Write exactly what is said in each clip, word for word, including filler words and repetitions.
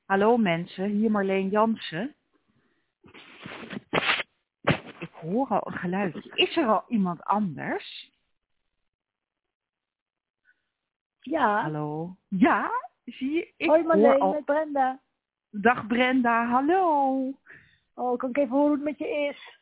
Hallo mensen, hier Marleen Jansen. Ik hoor al een geluidje. Is er al iemand anders? Ja. Hallo? Ja, zie je? Ik Hoi hoor Marleen, al... met Brenda. Dag Brenda, hallo. Oh, kan ik even horen hoe het met je is?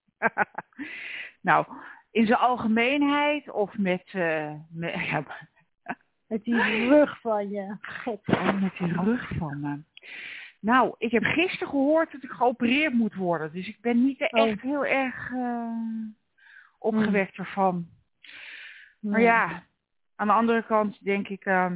Nou, in zijn algemeenheid of met... Uh, met ja, Met die rug van je. Gek. oh, met die rug van me. Nou, ik heb gisteren gehoord dat ik geopereerd moet worden. Dus ik ben niet echt Oh. heel erg uh, opgewekt Hmm. ervan. Maar Hmm. ja, aan de andere kant denk ik... Uh,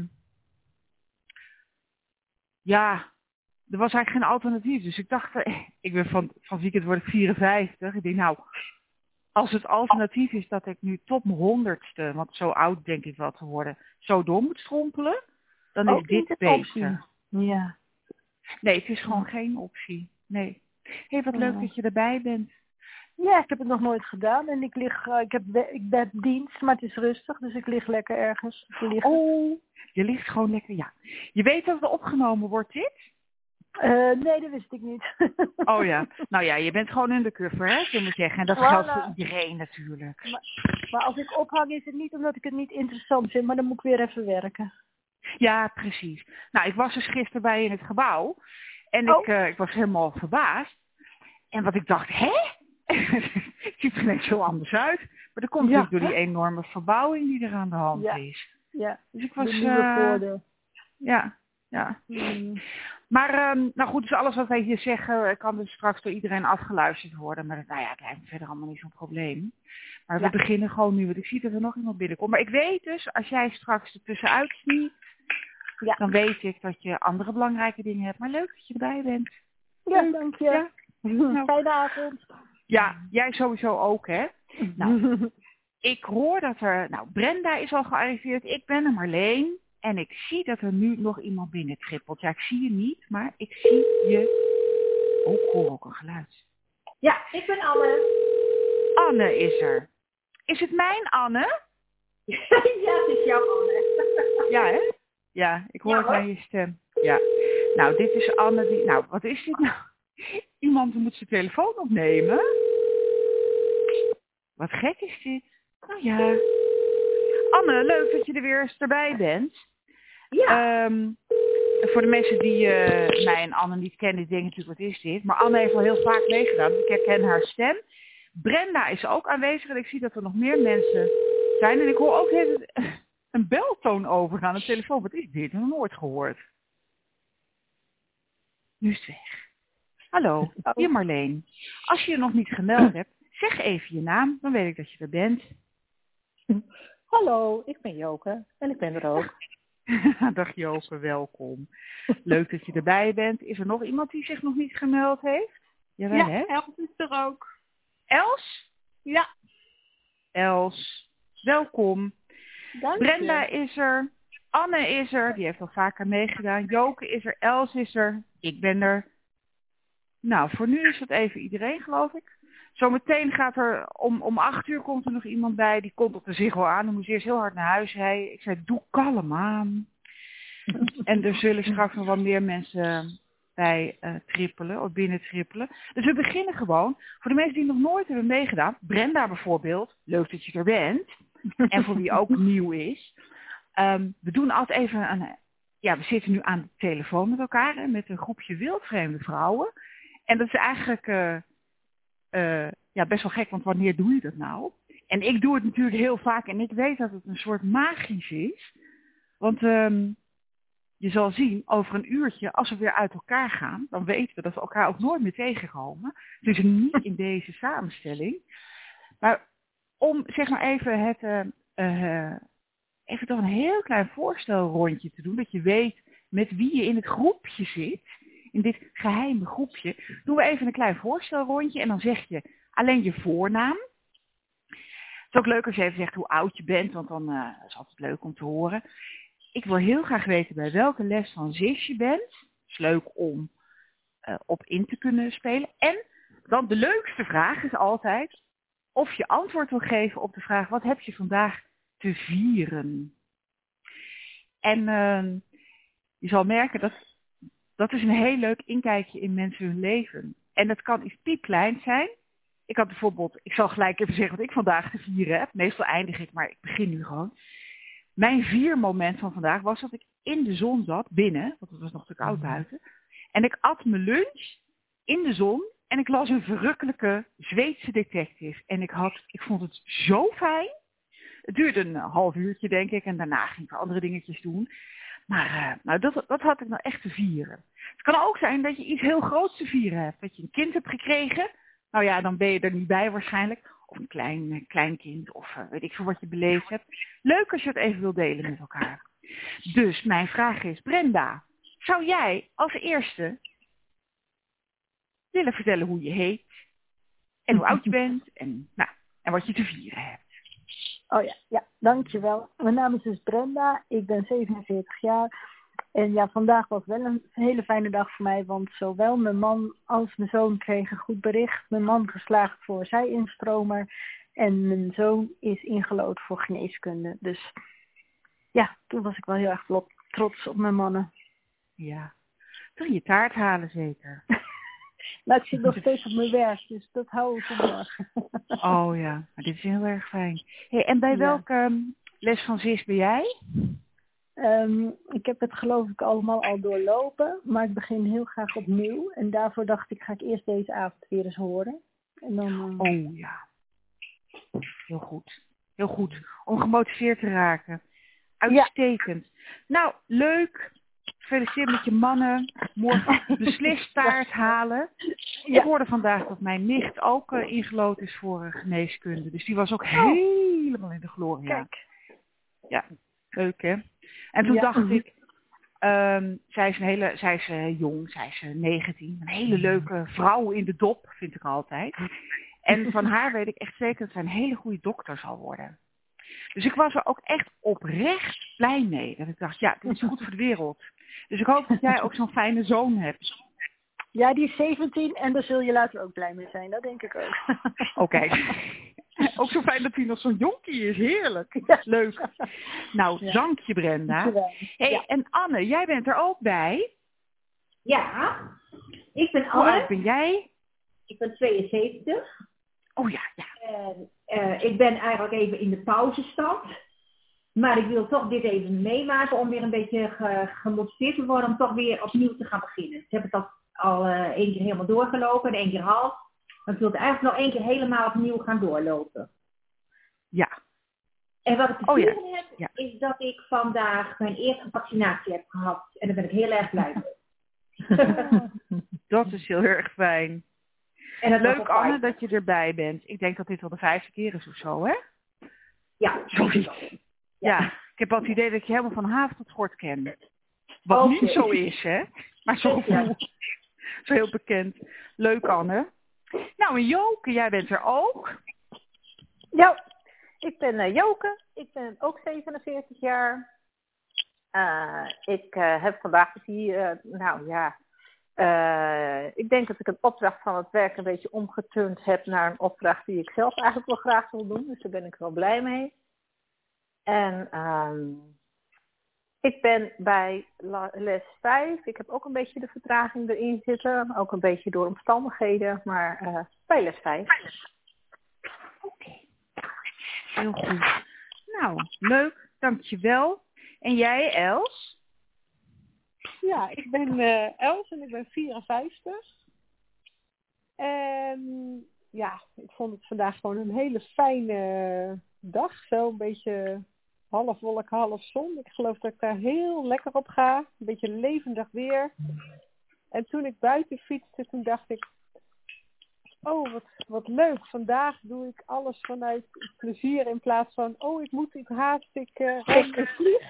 ja, er was eigenlijk geen alternatief. Dus ik dacht, uh, ik ben van, van weekend word ik vierenvijftig. Ik denk nou, als het alternatief is dat ik nu tot mijn honderdste, want zo oud denk ik wel te worden, zo door moet strompelen, dan is Ook niet dit een optie. beter. Ja. Nee, het is gewoon Hmm. geen optie. Nee. Hé, hey, wat leuk Hmm. dat je erbij bent. Ja, ik heb het nog nooit gedaan en ik lig, uh, ik heb ik ben dienst, maar het is rustig, dus ik lig lekker ergens te liggen. Oh, je ligt gewoon lekker, ja. Je weet dat het opgenomen wordt, dit? Uh, nee, dat wist ik niet. Oh ja, nou ja, je bent gewoon in de cover, hè, zullen we zeggen. En dat Voilà. geldt voor iedereen natuurlijk. Maar, maar als ik ophang is het niet omdat ik het niet interessant vind, maar dan moet ik weer even werken. Ja, precies. Nou, ik was dus gisteren bij in het gebouw. En Oh. ik, uh, ik was helemaal verbaasd. En wat ik dacht, hè? Het ziet er net zo anders uit. Maar dat komt Ja. natuurlijk door die enorme verbouwing die er aan de hand Ja. is. Ja. Dus ik was... De nieuwe Uh, voordeel. ja, ja. Hmm. Maar, um, nou goed, dus alles wat wij hier zeggen kan dus straks door iedereen afgeluisterd worden. Maar nou ja, het lijkt me verder allemaal niet zo'n probleem. Maar Ja. we beginnen gewoon nu, want ik zie dat er nog iemand binnenkomt. Maar ik weet dus, als jij straks er tussenuit sniet, Ja. dan weet ik dat je andere belangrijke dingen hebt. Maar leuk dat je erbij bent. Ja, Leuk. dank je. Ja. Nou. Fijne avond. Ja, jij sowieso ook, hè? Nou, ik hoor dat er... Nou, Brenda is al gearriveerd. Ik ben er Marleen. En ik zie dat er nu nog iemand binnentrippelt. Ja, ik zie je niet, maar ik zie je... Oh, ik hoor ook een geluid. Ja, ik ben Anne. Anne is er. Is het mijn Anne? Ja, het is jouw Anne. Ja, hè? Ja, ik hoor Ja, het hoor. aan je stem. Ja. Nou, dit is Anne die... Nou, wat is dit nou? Iemand moet zijn telefoon opnemen. Wat gek is dit? Nou ja. Anne, leuk dat je er weer eens erbij bent. Ja. Um, voor de mensen die uh, mij en Anne niet kennen, die denken natuurlijk, wat is dit? Maar Anne heeft al heel vaak meegedaan, dus ik herken haar stem. Brenda is ook aanwezig en ik zie dat er nog meer mensen zijn. En ik hoor ook heel een beltoon overgaan, een telefoon. Wat is dit? Ik heb nog nooit gehoord. Nu is het weg. Hallo, hier Marleen. Als je je nog niet gemeld hebt, zeg even je naam, dan weet ik dat je er bent. Hallo, ik ben Joke en ik ben er ook. Dag Joke, welkom. Leuk dat je erbij bent. Is er nog iemand die zich nog niet gemeld heeft? Jawel, Ja, hè? Els is er ook. Els? Ja. Els, welkom. Dank Brenda je. is er. Anne is er. Die heeft al vaker meegedaan. Joke is er. Els is er. Ik ben er. Nou, voor nu is dat even iedereen, geloof ik. Zometeen gaat er, om, om acht uur komt er nog iemand bij. Die komt op de Ziggo aan. Dan moest eerst heel hard naar huis rijden. Ik zei, doe kalm aan. En er zullen straks nog wat meer mensen bij uh, trippelen, of binnen trippelen. Dus we beginnen gewoon. Voor de mensen die nog nooit hebben meegedaan. Brenda bijvoorbeeld. Leuk dat je er bent. En voor wie ook nieuw is. Um, we doen altijd even een... Ja, we zitten nu aan de telefoon met elkaar. Hè, met een groepje wildvreemde vrouwen. En dat is eigenlijk uh, uh, ja, best wel gek, want wanneer doe je dat nou? En ik doe het natuurlijk heel vaak en ik weet dat het een soort magisch is. Want um, je zal zien, over een uurtje, als we weer uit elkaar gaan, dan weten we dat we elkaar ook nooit meer tegenkomen. Dus niet in deze samenstelling. Maar om zeg maar even het, uh, uh, even toch een heel klein voorstelrondje te doen, dat je weet met wie je in het groepje zit. In dit geheime groepje, doen we even een klein voorstelrondje en dan zeg je alleen je voornaam. Het is ook leuk als je even zegt hoe oud je bent, want dan uh, is het altijd leuk om te horen. Ik wil heel graag weten bij welke les van Z I S je bent. Het is leuk om uh, op in te kunnen spelen. En dan de leukste vraag is altijd of je antwoord wil geven op de vraag, wat heb je vandaag te vieren? En uh, je zal merken dat dat is een heel leuk inkijkje in mensen hun leven. En dat kan iets piepkleins zijn. Ik had bijvoorbeeld, ik zal gelijk even zeggen wat ik vandaag te vieren heb. Meestal eindig ik, maar ik begin nu gewoon. Mijn viermoment van vandaag was dat ik in de zon zat, binnen, want het was nog te koud buiten. En ik at mijn lunch in de zon en ik las een verrukkelijke Zweedse detective. En ik, had, ik vond het zo fijn. Het duurde een half uurtje, denk ik, en daarna ging ik andere dingetjes doen. Maar uh, nou, dat, dat had ik nou echt te vieren. Het kan ook zijn dat je iets heel groots te vieren hebt. Dat je een kind hebt gekregen. Nou ja, dan ben je er niet bij waarschijnlijk. Of een klein, uh, klein kind, of uh, weet ik veel wat je beleefd hebt. Leuk als je het even wilt delen met elkaar. Dus mijn vraag is, Brenda, zou jij als eerste willen vertellen hoe je heet? En hoe oud je bent? En, nou, en wat je te vieren hebt? Oh ja, ja, dankjewel. Mijn naam is dus Brenda. Ik ben zevenenveertig jaar. En ja, vandaag was wel een hele fijne dag voor mij. Want zowel mijn man als mijn zoon kregen goed bericht. Mijn man geslaagd voor zij-instromer. En mijn zoon is ingelood voor geneeskunde. Dus ja, toen was ik wel heel erg trots op mijn mannen. Ja, toch je taart halen zeker. Nou, ik zit nog steeds op mijn werk, dus dat hou ik voor morgen. Oh ja, maar dit is heel erg fijn. Hey, en bij ja. welke um, les van Sis ben jij? Um, ik heb het geloof ik allemaal al doorlopen, maar ik begin heel graag opnieuw. En daarvoor dacht ik, ga ik eerst deze avond weer eens horen. En dan, uh... Oh ja, heel goed. Heel goed, om gemotiveerd te raken. Uitstekend. Ja. Nou, leuk. Gefeliciteerd met je mannen. Morgen beslist taart halen. Ja. Ik hoorde vandaag dat mijn nicht ook uh, ingelood is voor uh, geneeskunde. Dus die was ook oh. helemaal in de gloria. Kijk. Ja, leuk hè. En toen ja. dacht ik, um, zij is, een hele, zij is uh, jong, zij is uh, negentien. Een hele leuke vrouw in de dop, vind ik altijd. En van haar weet ik echt zeker dat zij een hele goede dokter zal worden. Dus ik was er ook echt oprecht blij mee. Dat ik dacht, ja, dit is goed voor de wereld. Dus ik hoop dat jij ook zo'n fijne zoon hebt. Ja, die is zeventien en daar zul je later ook blij mee zijn. Dat denk ik ook. Oké. Okay. Ook zo fijn dat hij nog zo'n jonkie is. Heerlijk. Ja. Leuk. Nou, ja. Dank je Brenda. Hey, ja. En Anne, jij bent er ook bij. Ja, ik ben Anne. Hoe oud ben jij? Ik ben tweeënzeventig. Oh ja, ja. En, uh, ik ben eigenlijk even in de pauzestand. Maar ik wil toch dit even meemaken om weer een beetje ge- gemotiveerd te worden om toch weer opnieuw te gaan beginnen. Ik heb het al, al uh, één keer helemaal doorgelopen en één keer half. Maar ik wil het eigenlijk nog één keer helemaal opnieuw gaan doorlopen. Ja. En wat ik te oh, vieren ja. heb, ja. is dat ik vandaag mijn eerste vaccinatie heb gehad. En daar ben ik heel erg blij mee. Dat is heel erg fijn. En het leuk, Anne, dat je erbij bent. Ik denk dat dit wel de vijfde keer is of zo, hè? Ja, zoiets. Ja. ja, ik heb wel het idee dat ik je helemaal van haven tot gort ken. Wat okay. niet zo is, hè? Maar zo, ja. zo heel bekend. Leuk, Anne. Nou, en Joke, jij bent er ook. Ja, ik ben uh, Joke. Ik ben ook zevenenveertig jaar. Uh, ik uh, heb vandaag hier, uh, nou ja... Uh, ik denk dat ik een opdracht van het werk een beetje omgeturnd heb naar een opdracht die ik zelf eigenlijk wel graag wil doen. Dus daar ben ik wel blij mee. En um, ik ben bij les vijf. Ik heb ook een beetje de vertraging erin zitten. Ook een beetje door omstandigheden. Maar uh, bij les vijf. Oké. Okay. Heel goed. Nou, leuk. Dankjewel. En jij, Els? Ja, ik ben uh, Els en ik ben vierenvijftig. En ja, ik vond het vandaag gewoon een hele fijne dag. Zo een beetje half wolk, half zon. Ik geloof dat ik daar heel lekker op ga. Een beetje levendig weer. En toen ik buiten fietste, toen dacht ik... Oh, wat, wat leuk. Vandaag doe ik alles vanuit plezier in plaats van... Oh, ik moet iets haast, ik uh, ren en vlieg.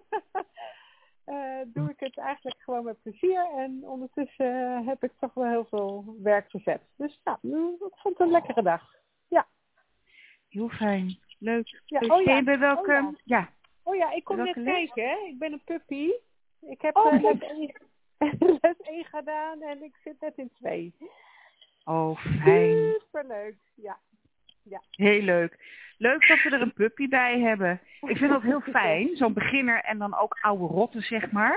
Uh, doe ik het eigenlijk gewoon met plezier. En ondertussen uh, heb ik toch wel heel veel werk verzet. Dus ja, ik vond het een lekkere dag. Ja. Heel fijn. Leuk. Ja, dus oh, ja. bij welke... Oh, ja. ja. Oh ja, ik kom net les? kijken. Hè. Ik ben een puppy. Ik heb oh, uh, les, één, les één gedaan en ik zit net in twee. Oh, fijn. Superleuk. Ja. ja. Heel leuk. Leuk dat we er een puppy bij hebben. Ik vind dat heel fijn, zo'n beginner en dan ook oude rotten, zeg maar.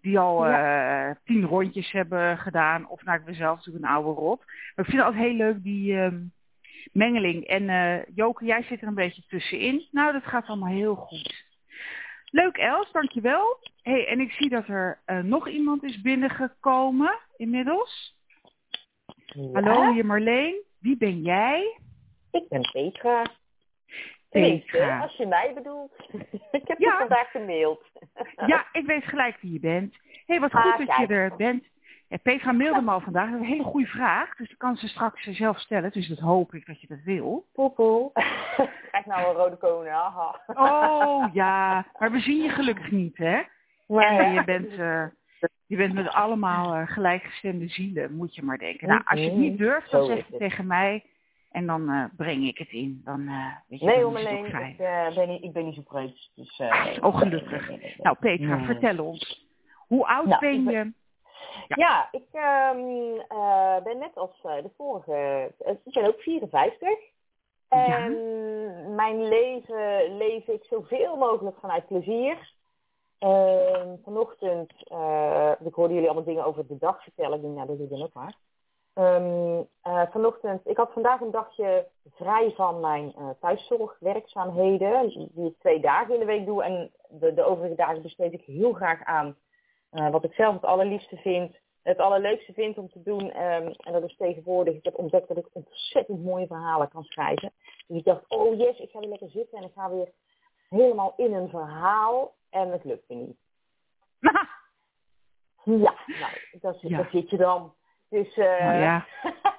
die al uh, Ja. tien rondjes hebben gedaan. Of nou, ik ben zelf natuurlijk een oude rot. Maar ik vind het altijd heel leuk, die um, mengeling. En uh, Joke, jij zit er een beetje tussenin. Nou, dat gaat allemaal heel goed. Leuk, Els, dankjewel. Hey, en ik zie dat er uh, nog iemand is binnengekomen inmiddels. Ja. Hallo, hier Marleen. Wie ben jij? Ik ben Petra. Petra. Tenminste, als je mij bedoelt. Ik heb Ja. je vandaag gemaild. Ja, ik weet gelijk wie je bent. Hé, hey, wat goed Ah, dat kijk. je er bent. Ja, Petra mailde me al vandaag. Dat is een hele goede vraag. Dus ik kan ze straks zelf stellen. Dus dat hoop ik dat je dat wil. Poepoe. Krijg nou een rode koning. Aha. Oh ja, maar we zien je gelukkig niet, hè? Maar, En je bent, uh, je bent met allemaal uh, gelijkgestemde zielen, moet je maar denken. Nou, als je het niet durft, dan Zo zeg is je het. tegen mij en dan uh, breng ik het in. Dan, uh, weet je, nee, dan hoor, is het ook Marleen. fijn. Ik, uh, ben niet, ik ben niet zo preuts. Dus, uh, Oh, gelukkig. nee, nee, nee. Nou, Petra, Nee. vertel ons. Hoe oud Nou, ben ik ben- je? Ja, ja ik um, uh, ben net als uh, de vorige. Uh, ik ben ook vierenvijftig. En Ja. mijn leven leef ik zoveel mogelijk vanuit plezier. Uh, vanochtend, uh, ik hoorde jullie allemaal dingen over de dag vertellen. Ik denk, nou, dat doe ik dan ook maar. Um, uh, vanochtend, ik had vandaag een dagje vrij van mijn uh, thuiszorgwerkzaamheden. Die ik twee dagen in de week doe. En de, de overige dagen besteed ik heel graag aan uh, wat ik zelf het allerliefste vind. Het allerleukste vind om te doen. Um, en dat is tegenwoordig, ik heb ontdekt dat ik ontzettend mooie verhalen kan schrijven. Dus ik dacht, oh yes, ik ga weer lekker zitten en ik ga weer helemaal in een verhaal. En het lukt me niet. Ja, nou, dat, Ja. dat zit je dan. Dus, uh, Nou ja.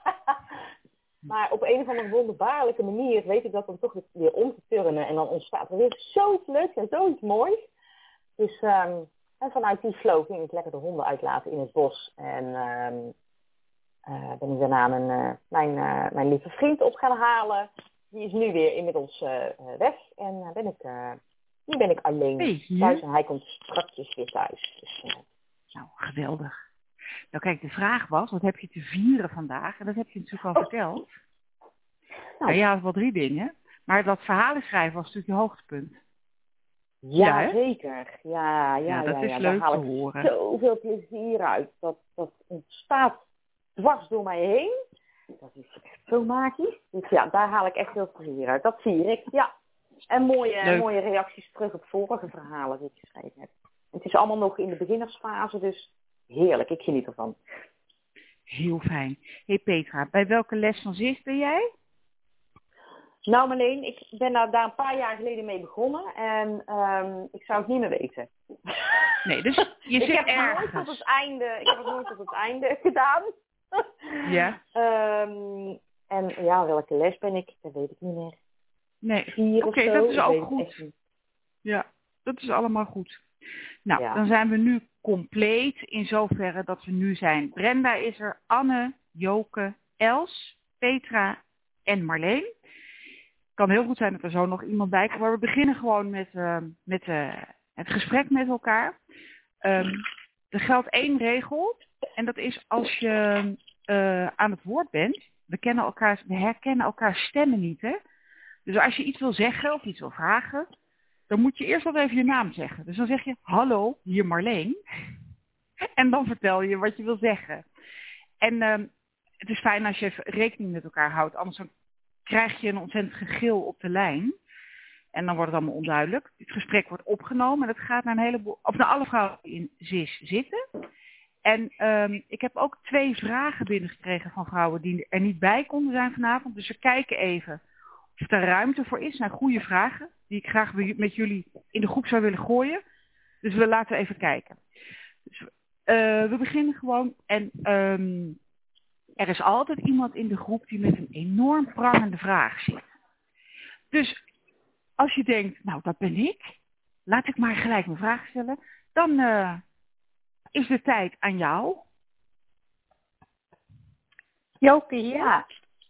maar op een of andere wonderbaarlijke manier weet ik dat dan toch weer om te turnen. En dan ontstaat er weer zoiets leuks en zoiets moois. Dus um, en vanuit die flow ging ik lekker de honden uitlaten in het bos. En um, uh, ben ik daarna mijn, uh, mijn, uh, mijn lieve vriend op gaan halen. Die is nu weer inmiddels uh, weg. En uh, ben ik, uh, nu ben ik alleen Ben je hier? thuis. En hij komt strakjes weer thuis. Dus, uh, Nou, geweldig. Nou kijk, de vraag was, wat heb je te vieren vandaag? En dat heb je natuurlijk al verteld. Nou ja, het wel drie dingen. Maar dat verhalen schrijven was natuurlijk je hoogtepunt. Ja, Ja, hè? zeker. Ja, ja, Ja, dat ja, is ja. leuk Daar haal te ik horen. zoveel plezier uit. Dat, dat ontstaat dwars door mij heen. Dat is echt zo magisch. Dus ja, daar haal ik echt veel plezier uit. Dat zie ik, ja. En mooie, Leuk. mooie reacties terug op vorige verhalen die ik geschreven heb. Het is allemaal nog in de beginnersfase, dus heerlijk. Ik geniet ervan. Heel fijn. Hey Petra, bij welke les van Zicht ben jij? Nou Marleen, ik ben daar, daar een paar jaar geleden mee begonnen. En um, ik zou het niet meer weten. Nee, dus je ik zit heb het nooit ergens. tot het einde, ik heb het nooit tot het einde gedaan. Ja? Um, en ja, welke les ben ik? Dat weet ik niet meer. Nee. Vier Oké, of zo. dat is Ik ook weet het goed. echt niet. Ja, dat is allemaal goed. Nou, Ja. dan zijn we nu compleet in zoverre dat we nu zijn. Brenda is er, Anne, Joke, Els, Petra en Marleen. Het kan heel goed zijn dat er zo nog iemand bij komt. Maar we beginnen gewoon met, uh, met uh, het gesprek met elkaar. Um, er geldt één regel. En dat is als je uh, aan het woord bent. We, kennen elkaar, we herkennen elkaar stemmen niet, hè? Dus als je iets wil zeggen of iets wil vragen, dan moet je eerst wel even je naam zeggen. Dus dan zeg je, hallo, hier Marleen. En dan vertel je wat je wil zeggen. En um, het is fijn als je even rekening met elkaar houdt. Anders dan krijg je een ontzettend gegil op de lijn. En dan wordt het allemaal onduidelijk. Het gesprek wordt opgenomen en het gaat naar een heleboel, of naar alle vrouwen die in Z I S zitten. En um, ik heb ook twee vragen binnengekregen van vrouwen die er niet bij konden zijn vanavond. Dus we kijken even of er ruimte voor is. Nou, goede vragen die ik graag met jullie in de groep zou willen gooien. Dus we laten even kijken. Dus, uh, we beginnen gewoon. En um, er is altijd iemand in de groep die met een enorm prangende vraag zit. Dus als je denkt, nou dat ben ik. Laat ik maar gelijk mijn vraag stellen. Dan uh, is de tijd aan jou. Joke hier. Ja.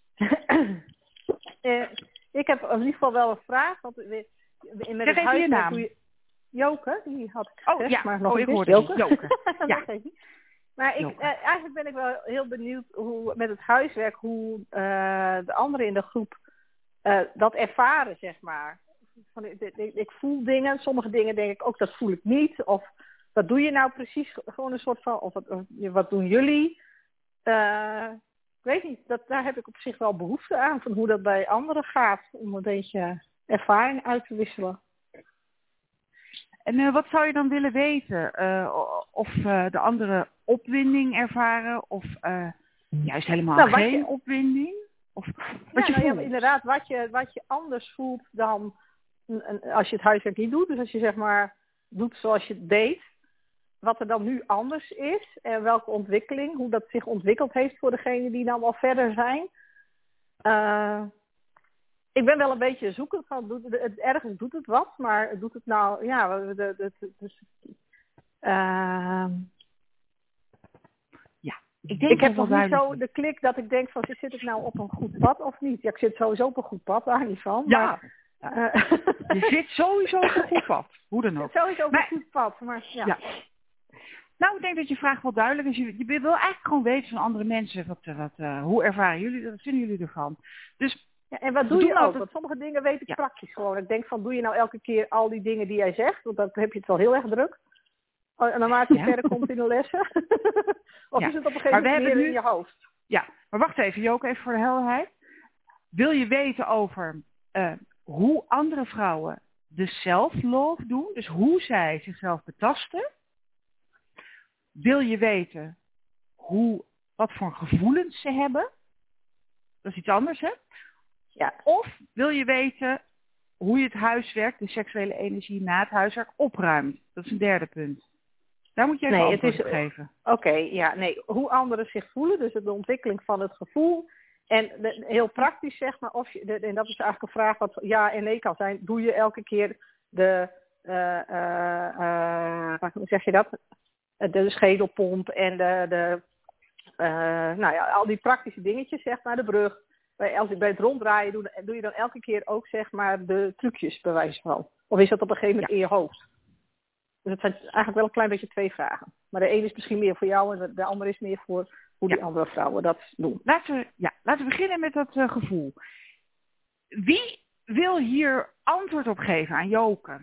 uh, ik heb in ieder geval wel een vraag. Want we, met zeg even je naam. Je... Joke, die had ik gezegd. Oh ja, maar nog oh, ik hoorde Joke. Joke. Ja. Maar ik, uh, eigenlijk ben ik wel heel benieuwd hoe met het huiswerk, hoe uh, de anderen in de groep uh, dat ervaren, zeg maar. Van, ik, ik, ik voel dingen, sommige dingen denk ik ook, dat voel ik niet. Of wat doe je nou precies? Gewoon een soort van, of wat, of, wat doen jullie? Uh, ik weet niet, dat, daar heb ik op zich wel behoefte aan, van hoe dat bij anderen gaat, om een beetje ervaring uit te wisselen. En uh, wat zou je dan willen weten? Uh, of uh, de anderen opwinding ervaren, of uh, juist helemaal nou, geen je, opwinding? Of wat ja, je nou, ja, inderdaad, wat je, wat je anders voelt dan als je het huiswerk niet doet. Dus als je zeg maar doet zoals je het deed, wat er dan nu anders is en welke ontwikkeling, hoe dat zich ontwikkeld heeft voor degenen die nou al verder zijn. Uh, ik ben wel een beetje zoekend van, doet het, ergens doet het wat, maar doet het nou, ja, de, de, de, dus, uh, ja ik, denk ik heb nog niet zo de klik dat ik denk van, zit ik nou op een goed pad of niet? Ja, ik zit sowieso op een goed pad, daar niet van. Ja. Maar, Uh, je zit sowieso op een goed pad, hoe dan ook. Sowieso op een goed pad, maar ja. ja. Nou, ik denk dat je vraag wel duidelijk is. Je, je wil eigenlijk gewoon weten van andere mensen, wat, wat, uh, hoe ervaren jullie dat, wat vinden jullie ervan? Dus, ja, en wat doe je ook? Altijd... Want sommige dingen weet ik ja. praktisch gewoon. Ik denk van, doe je nou elke keer al die dingen die jij zegt? Want dan heb je het wel heel erg druk. En dan maak je ja. verder komt in de lessen. of ja. is het op een gegeven moment meer nu... in je hoofd? Ja, maar wacht even, Joke, even voor de helderheid. Wil je weten over uh, hoe andere vrouwen de self-love doen? Dus hoe zij zichzelf betasten? Wil je weten hoe, wat voor gevoelens ze hebben? Dat is iets anders, hè? Ja. Of wil je weten hoe je het huiswerk, de seksuele energie na het huiswerk opruimt? Dat is een derde punt. Daar moet je even nee, antwoord het is, op geven. Oké, okay, ja, nee. Hoe anderen zich voelen, dus de ontwikkeling van het gevoel. En de, heel praktisch zeg maar, of je, de, en dat is eigenlijk een vraag wat ja en nee kan zijn. Doe je elke keer de, uh, uh, uh, hoe zeg je dat? De schedelpomp en de, de uh, nou ja, al die praktische dingetjes, zeg maar, de brug. Bij, als, bij het ronddraaien doe, doe je dan elke keer ook, zeg maar, de trucjes bij wijze van. Of is dat op een gegeven moment ja. in je hoofd? Dus het zijn eigenlijk wel een klein beetje twee vragen. Maar de ene is misschien meer voor jou en de andere is meer voor hoe die ja. andere vrouwen dat doen. Laten we, ja, laten we beginnen met dat uh, gevoel. Wie wil hier antwoord op geven aan Joke?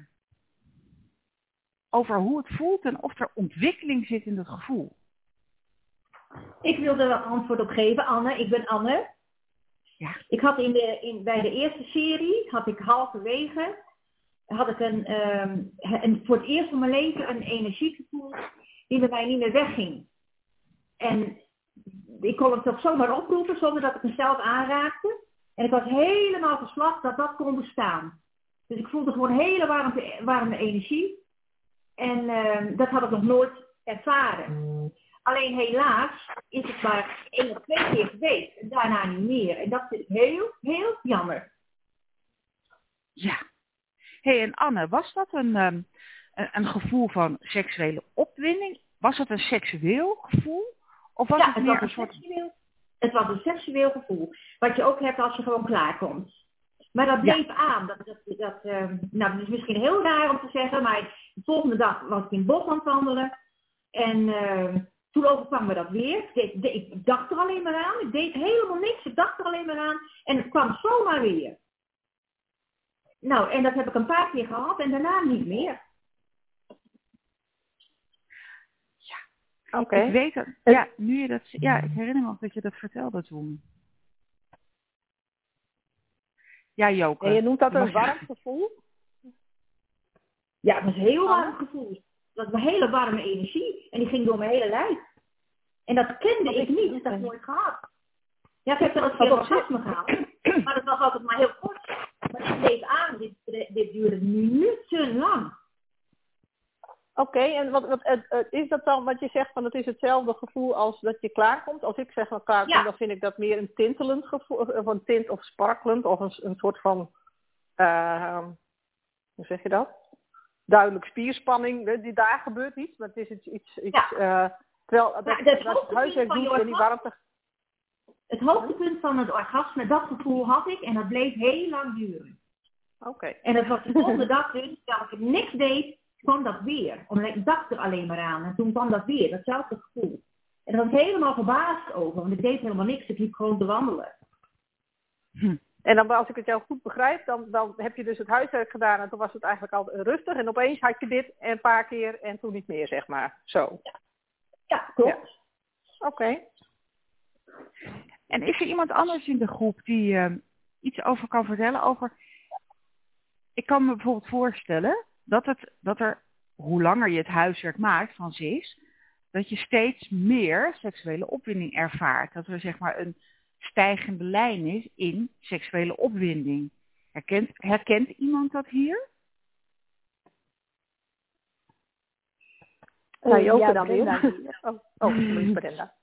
Over hoe het voelt en of er ontwikkeling zit in het gevoel. Ik wil er wel antwoord op geven, Anne. Ik ben Anne. Ja. Ik had in de, in, bij de eerste serie, had ik halverwege, had ik een, um, een, voor het eerst van mijn leven een energiegevoel die bij mij niet meer wegging. En ik kon het toch zomaar oproepen zonder dat ik mezelf aanraakte. En ik was helemaal verslag dat dat kon bestaan. Dus ik voelde gewoon hele warme, warme energie. En uh, dat had ik nog nooit ervaren. Alleen helaas is het maar één of twee keer geweest. En daarna niet meer. En dat vind ik heel, heel jammer. Ja. Hé, hey, en Anne, was dat een, um, een, een gevoel van seksuele opwinding? Was het een seksueel gevoel? Of was ja, het, het meer was een, een soort... seksueel, het was een seksueel gevoel. Wat je ook hebt als je gewoon klaarkomt. Maar dat bleef ja. aan. Dat, dat, dat, uh, nou, dat is misschien heel raar om te zeggen, maar de volgende dag was ik in het bos aan het wandelen. En uh, toen overkwam me dat weer. Ik, de, ik dacht er alleen maar aan. Ik deed helemaal niks. Ik dacht er alleen maar aan. En het kwam zomaar weer. Nou, en dat heb ik een paar keer gehad en daarna niet meer. Ja, oké. Okay. Ik weet dat. Ja, nu je dat. Ja, ik herinner me ook dat je dat vertelde toen. Ja, Joke. En je noemt dat een warm gevoel? Ja, het was een heel warm gevoel. Dat was een hele warme energie. En die ging door mijn hele lijf. En dat kende dat ik niet. Dat heb ik nooit gehad. Ja, ik heb wel eens veel orgasme gehad. Maar dat was altijd maar heel kort. Maar het bleef aan. Dit, dit duurde minutenlang. Oké, okay, en wat, wat, is dat dan wat je zegt van het is hetzelfde gevoel als dat je klaarkomt? Als ik zeg van klaarkomt, ja. dan vind ik dat meer een tintelend gevoel, of een tint of sparkelend, of een, een soort van, uh, hoe zeg je dat? Duidelijk spierspanning, die, daar gebeurt iets, maar het is iets, iets, iets ja. uh, terwijl dat, ja, dat, dat het huiswerk doet en die warmte... Het hoogtepunt van het orgasme, dat gevoel had ik en dat bleef heel lang duren. Oké. Okay. En dat was de volgende dag dus, terwijl ik niks deed, kwam dat weer. Omdat ik dacht er alleen maar aan. En toen kwam dat weer, datzelfde gevoel. En daar was ik helemaal verbaasd over, want ik deed helemaal niks, ik liep gewoon te wandelen. Hm. En dan, als ik het jou goed begrijp, dan, dan heb je dus het huiswerk gedaan en toen was het eigenlijk al rustig. En opeens had je dit een paar keer en toen niet meer, zeg maar. Zo. Ja, klopt. Ja. Oké. Okay. En is er iemand anders in de groep die uh, iets over kan vertellen? Over, ik kan me bijvoorbeeld voorstellen dat, het, dat er, hoe langer je het huiswerk maakt van Sis, dat je steeds meer seksuele opwinding ervaart. Dat er zeg maar een stijgende lijn is in seksuele opwinding. Herkent, herkent iemand dat hier? Nou, Joke ja, dan weer. Oh, oh Brenda.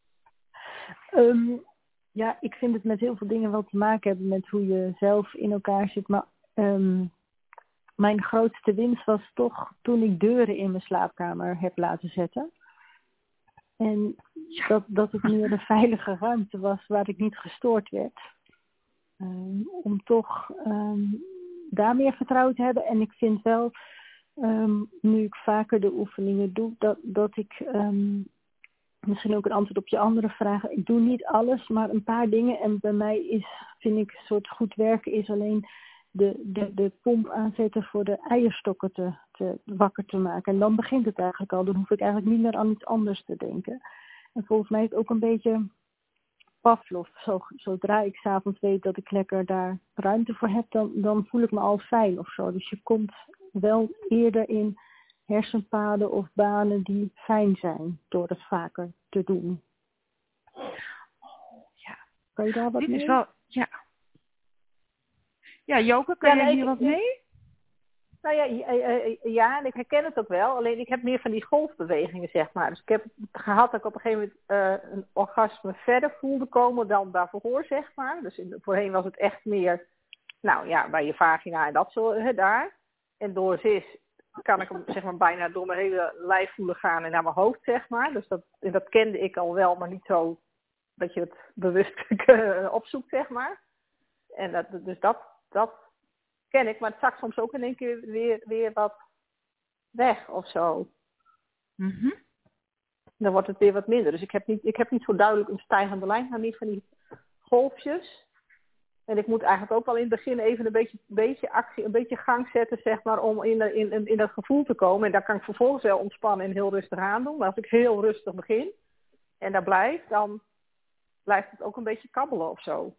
Um, ja, ik vind het met heel veel dingen wel te maken hebben met hoe je zelf in elkaar zit. Maar um, mijn grootste winst was toch toen ik deuren in mijn slaapkamer heb laten zetten. En dat, dat het meer een veilige ruimte was waar ik niet gestoord werd. Um, om toch um, daar meer vertrouwen te hebben. En ik vind wel, um, nu ik vaker de oefeningen doe, dat, dat ik... Um, misschien ook een antwoord op je andere vragen. Ik doe niet alles, maar een paar dingen. En bij mij is, vind ik, een soort goed werken is alleen de, de, de pomp aanzetten voor de eierstokken te, te wakker te maken. En dan begint het eigenlijk al. Dan hoef ik eigenlijk niet meer aan iets anders te denken. En volgens mij is het ook een beetje Pavlov. Zo, zodra ik 's avonds weet dat ik lekker daar ruimte voor heb, dan, dan voel ik me al fijn of zo. Dus je komt wel eerder in hersenpaden of banen die fijn zijn door het vaker te doen. Oh, ja. Kan je daar wat Dit mee? Is wel, ja. Ja, Joke, kan ja, jij nee, hier ik, wat ik, mee? Nou ja, ja, en ik herken het ook wel. Alleen ik heb meer van die golfbewegingen, zeg maar. Dus ik heb gehad dat ik op een gegeven moment uh, een orgasme verder voelde komen dan daarvoor, zeg maar. Dus in, voorheen was het echt meer, nou ja, bij je vagina en dat soort, hè, daar. En door Sis kan ik hem, zeg maar, bijna door mijn hele lijf voelen gaan en naar mijn hoofd, zeg maar. Dus dat, en dat kende ik al wel, maar niet zo dat je het bewust opzoekt, zeg maar. En dat, dus dat, dat ken ik, maar het zakt soms ook in één keer weer, weer wat weg of zo. Mm-hmm. Dan wordt het weer wat minder. Dus ik heb niet, ik heb niet zo duidelijk een stijgende lijn, maar niet van die golfjes. En ik moet eigenlijk ook wel in het begin even een beetje, beetje actie, een beetje gang zetten, zeg maar, om in, in, in dat gevoel te komen. En daar kan ik vervolgens wel ontspannen en heel rustig aan doen. Maar als ik heel rustig begin en daar blijf, dan blijft het ook een beetje kabbelen of zo.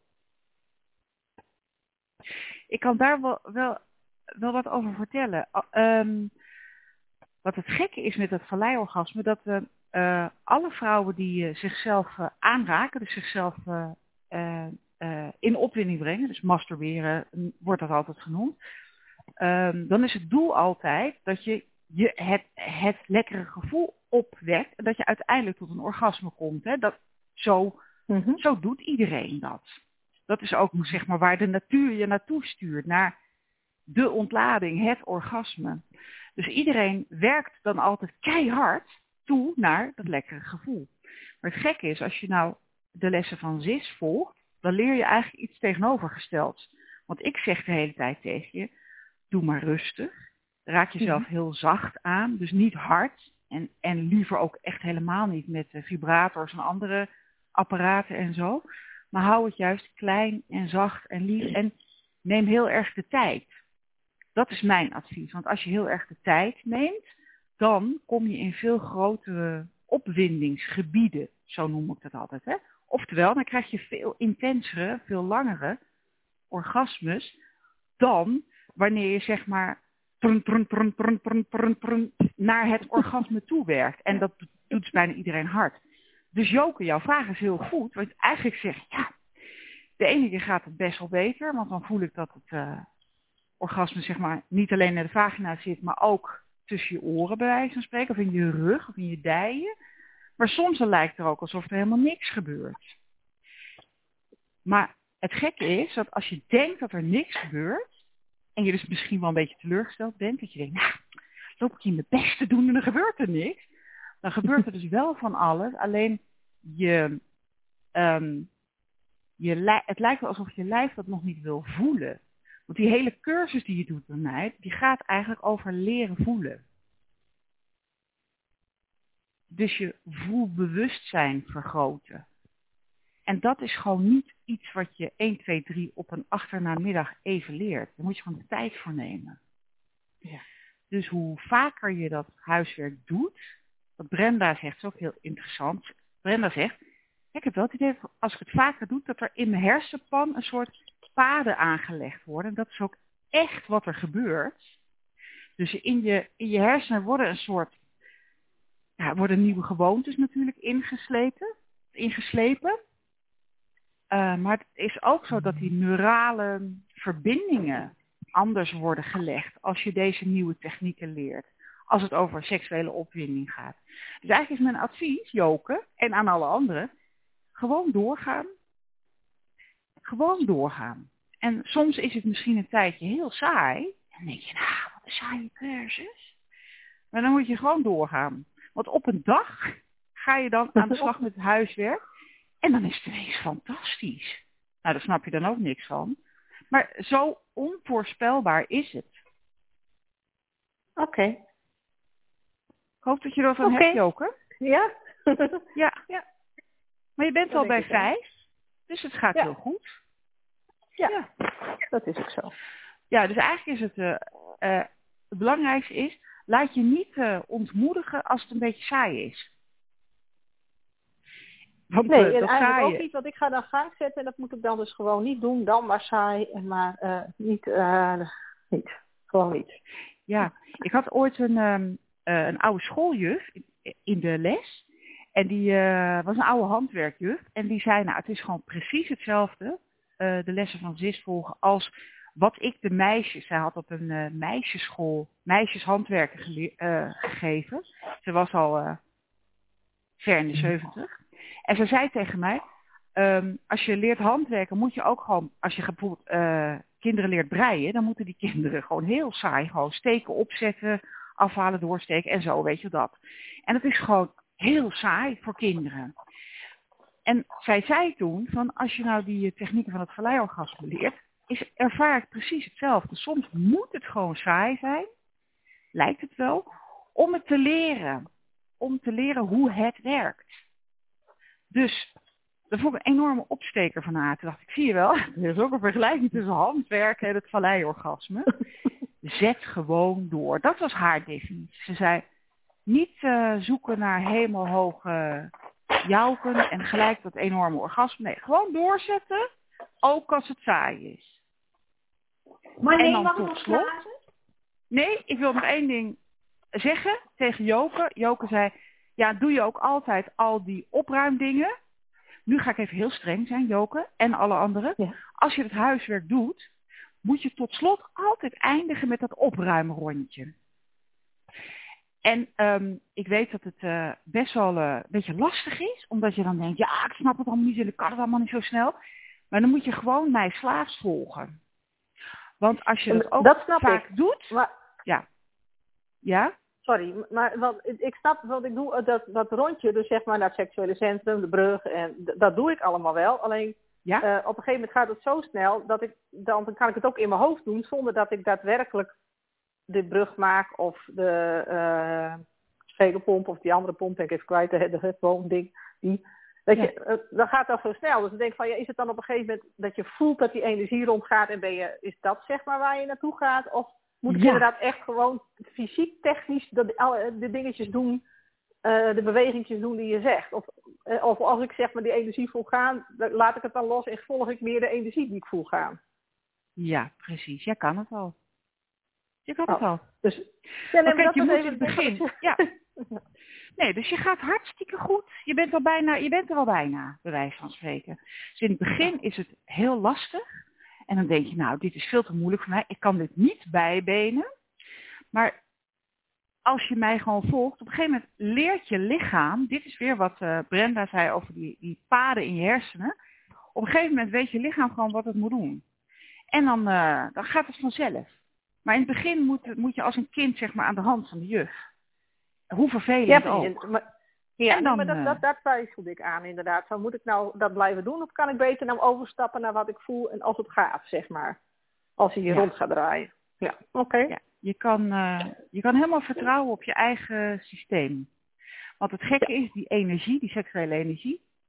Ik kan daar wel, wel, wel wat over vertellen. Um, wat het gekke is met het valleiorgasme, dat we uh, alle vrouwen die uh, zichzelf uh, aanraken, dus zichzelf uh, uh, uh, in opwinding brengen, dus masturberen wordt dat altijd genoemd, um, dan is het doel altijd dat je, je het, het lekkere gevoel opwekt en dat je uiteindelijk tot een orgasme komt. Hè? Dat, zo, mm-hmm. zo doet iedereen dat. Dat is ook, zeg maar, waar de natuur je naartoe stuurt, naar de ontlading, het orgasme. Dus iedereen werkt dan altijd keihard toe naar dat lekkere gevoel. Maar het gekke is, als je nou de lessen van Sis volgt, dan leer je eigenlijk iets tegenovergestelds. Want ik zeg de hele tijd tegen je, doe maar rustig. Raak jezelf mm-hmm. heel zacht aan, dus niet hard. En, en liever ook echt helemaal niet met vibrators en andere apparaten en zo. Maar hou het juist klein en zacht en lief en neem heel erg de tijd. Dat is mijn advies. Want als je heel erg de tijd neemt, dan kom je in veel grotere opwindingsgebieden. Zo noem ik dat altijd. Hè? Oftewel, dan krijg je veel intensere, veel langere orgasmes dan wanneer je zeg maar prun, prun, prun, prun, prun, prun, prun, naar het orgasme toe werkt. En dat doet dus bijna iedereen hard. Dus Joke, jouw vraag is heel goed. Want eigenlijk zeg je, ja, de ene keer gaat het best wel beter. Want dan voel ik dat het uh, orgasme zeg maar niet alleen naar de vagina zit, maar ook tussen je oren bij wijze van spreken. Of in je rug of in je dijen. Maar soms dan lijkt het er ook alsof er helemaal niks gebeurt. Maar het gekke is dat als je denkt dat er niks gebeurt, en je dus misschien wel een beetje teleurgesteld bent, dat je denkt, nou, loop ik hier mijn best te doen en er gebeurt er niks. Dan gebeurt er dus wel van alles, alleen je, um, je li- het lijkt wel alsof je lijf dat nog niet wil voelen. Want die hele cursus die je doet bij mij, die gaat eigenlijk over leren voelen. Dus je voelbewustzijn vergroten. En dat is gewoon niet iets wat je één, twee, drie op een achternamiddag even leert. Daar moet je gewoon de tijd voor nemen. Ja. Dus hoe vaker je dat huiswerk doet, wat Brenda zegt, is ook heel interessant. Brenda zegt, ik heb wel het idee, als ik het vaker doe, dat er in mijn hersenpan een soort paden aangelegd worden. En dat is ook echt wat er gebeurt. Dus in je, in je hersenen worden een soort, ja, worden nieuwe gewoontes natuurlijk ingesleten, ingeslepen. Uh, maar het is ook zo dat die neurale verbindingen anders worden gelegd als je deze nieuwe technieken leert. Als het over seksuele opwinding gaat. Dus eigenlijk is mijn advies, Joke, en aan alle anderen, gewoon doorgaan. Gewoon doorgaan. En soms is het misschien een tijdje heel saai. En dan denk je, nou, wat een saaie cursus. Maar dan moet je gewoon doorgaan. Want op een dag ga je dan aan de slag met het huiswerk. En dan is het ineens fantastisch. Nou, daar snap je dan ook niks van. Maar zo onvoorspelbaar is het. Oké. Okay. Ik hoop dat je er van okay. hebt, Joke. Ja. ja. ja. Maar je bent dat al bij vijf. Wel. Dus het gaat ja. heel goed. Ja. ja, dat is ook zo. Ja, dus eigenlijk is het... Uh, uh, het belangrijkste is, laat je niet uh, ontmoedigen als het een beetje saai is. Want, nee, uh, en eigenlijk ook niet, want ik ga dan gang zetten en dat moet ik dan dus gewoon niet doen, dan maar saai, en maar uh, niet, uh, niet, gewoon niet. Ja, ik had ooit een, um, uh, een oude schooljuf in, in de les en die uh, was een oude handwerkjuf en die zei, nou het is gewoon precies hetzelfde, uh, de lessen van Z I S volgen, als wat ik de meisjes, zij had op een uh, meisjesschool, meisjeshandwerken gele- uh, gegeven, ze was al uh, ver in de zeventig. En ze zei tegen mij, um, als je leert handwerken moet je ook gewoon, als je bijvoorbeeld uh, kinderen leert breien, dan moeten die kinderen gewoon heel saai, gewoon steken, opzetten, afhalen, doorsteken en zo, weet je dat. En dat is gewoon heel saai voor kinderen. En zij zei toen, van als je nou die technieken van het valleiorgasme leert, is, ervaar ik precies hetzelfde. Soms moet het gewoon saai zijn, lijkt het wel, om het te leren. Om te leren hoe het werkt. Dus, dat vond ik een enorme opsteker van haar. Toen dacht ik, zie je wel, er is ook een vergelijking tussen handwerken en het valleiorgasme. Zet gewoon door. Dat was haar definitie. Ze zei, niet uh, zoeken naar hemelhoge jouken en gelijk dat enorme orgasme. Nee, gewoon doorzetten, ook als het saai is. Maar nee, en dan mag ik tot nog slot. vragen? Nee, ik wil nog één ding zeggen tegen Joke. Joke zei, ja, doe je ook altijd al die opruimdingen? Nu ga ik even heel streng zijn, Joke, en alle anderen. Ja. Als je het huiswerk doet, moet je tot slot altijd eindigen met dat opruimrondje. En um, ik weet dat het uh, best wel uh, een beetje lastig is, omdat je dan denkt, ja, ik snap het allemaal niet en ik kan het allemaal niet zo snel. Maar dan moet je gewoon mij slaafs volgen. Want als je dat ook dat snap vaak ik. doet... Maar... Ja. Ja? Sorry, maar want ik snap wat ik doe, dat, dat rondje, dus zeg maar naar het seksuele centrum, de brug, en d- dat doe ik allemaal wel. Alleen Ja? uh, op een gegeven moment gaat het zo snel, dat ik, dan, dan kan ik het ook in mijn hoofd doen, zonder dat ik daadwerkelijk de brug maak of de uh, schedelpomp of die andere pomp, denk ik even kwijt, de, de gewoon ding, die... Dat Ja. je, uh, dan gaat dat zo snel. Dus ik denk van, ja, is het dan op een gegeven moment dat je voelt dat die energie rondgaat en ben je, is dat zeg maar waar je naartoe gaat? Of moet ik Ja. inderdaad echt gewoon fysiek, technisch de, de dingetjes doen, uh, de bewegingjes doen die je zegt? Of, uh, of als ik zeg maar die energie voel gaan, laat ik het dan los en volg ik meer de energie die ik voel gaan? Ja, precies. Jij kan het al. Je kan oh. het al. Dus, ja, nee, maar kijk, je moet in even het begin... Ja. Nee, dus je gaat hartstikke goed. Je bent, al bijna, je bent er al bijna, bij wijze van spreken. Dus in het begin is het heel lastig. En dan denk je, nou, dit is veel te moeilijk voor mij. Ik kan dit niet bijbenen. Maar als je mij gewoon volgt, op een gegeven moment leert je lichaam... Dit is weer wat uh, Brenda zei over die, die paden in je hersenen. Op een gegeven moment weet je lichaam gewoon wat het moet doen. En dan, uh, dan gaat het vanzelf. Maar in het begin moet, moet je als een kind zeg maar aan de hand van de juf. Hoe vervelend ja, ook. Maar, ja, en dan, nee, maar dat, dat, dat twijfelde ik aan inderdaad. Van, moet ik nou dat blijven doen of kan ik beter nou overstappen naar wat ik voel en als het gaat, zeg maar. Als hij hier ja. rond gaat draaien. Ja, oké. Okay. Ja, je, kan, uh, je kan helemaal vertrouwen op je eigen systeem. Want het gekke ja. is, die energie, die seksuele energie,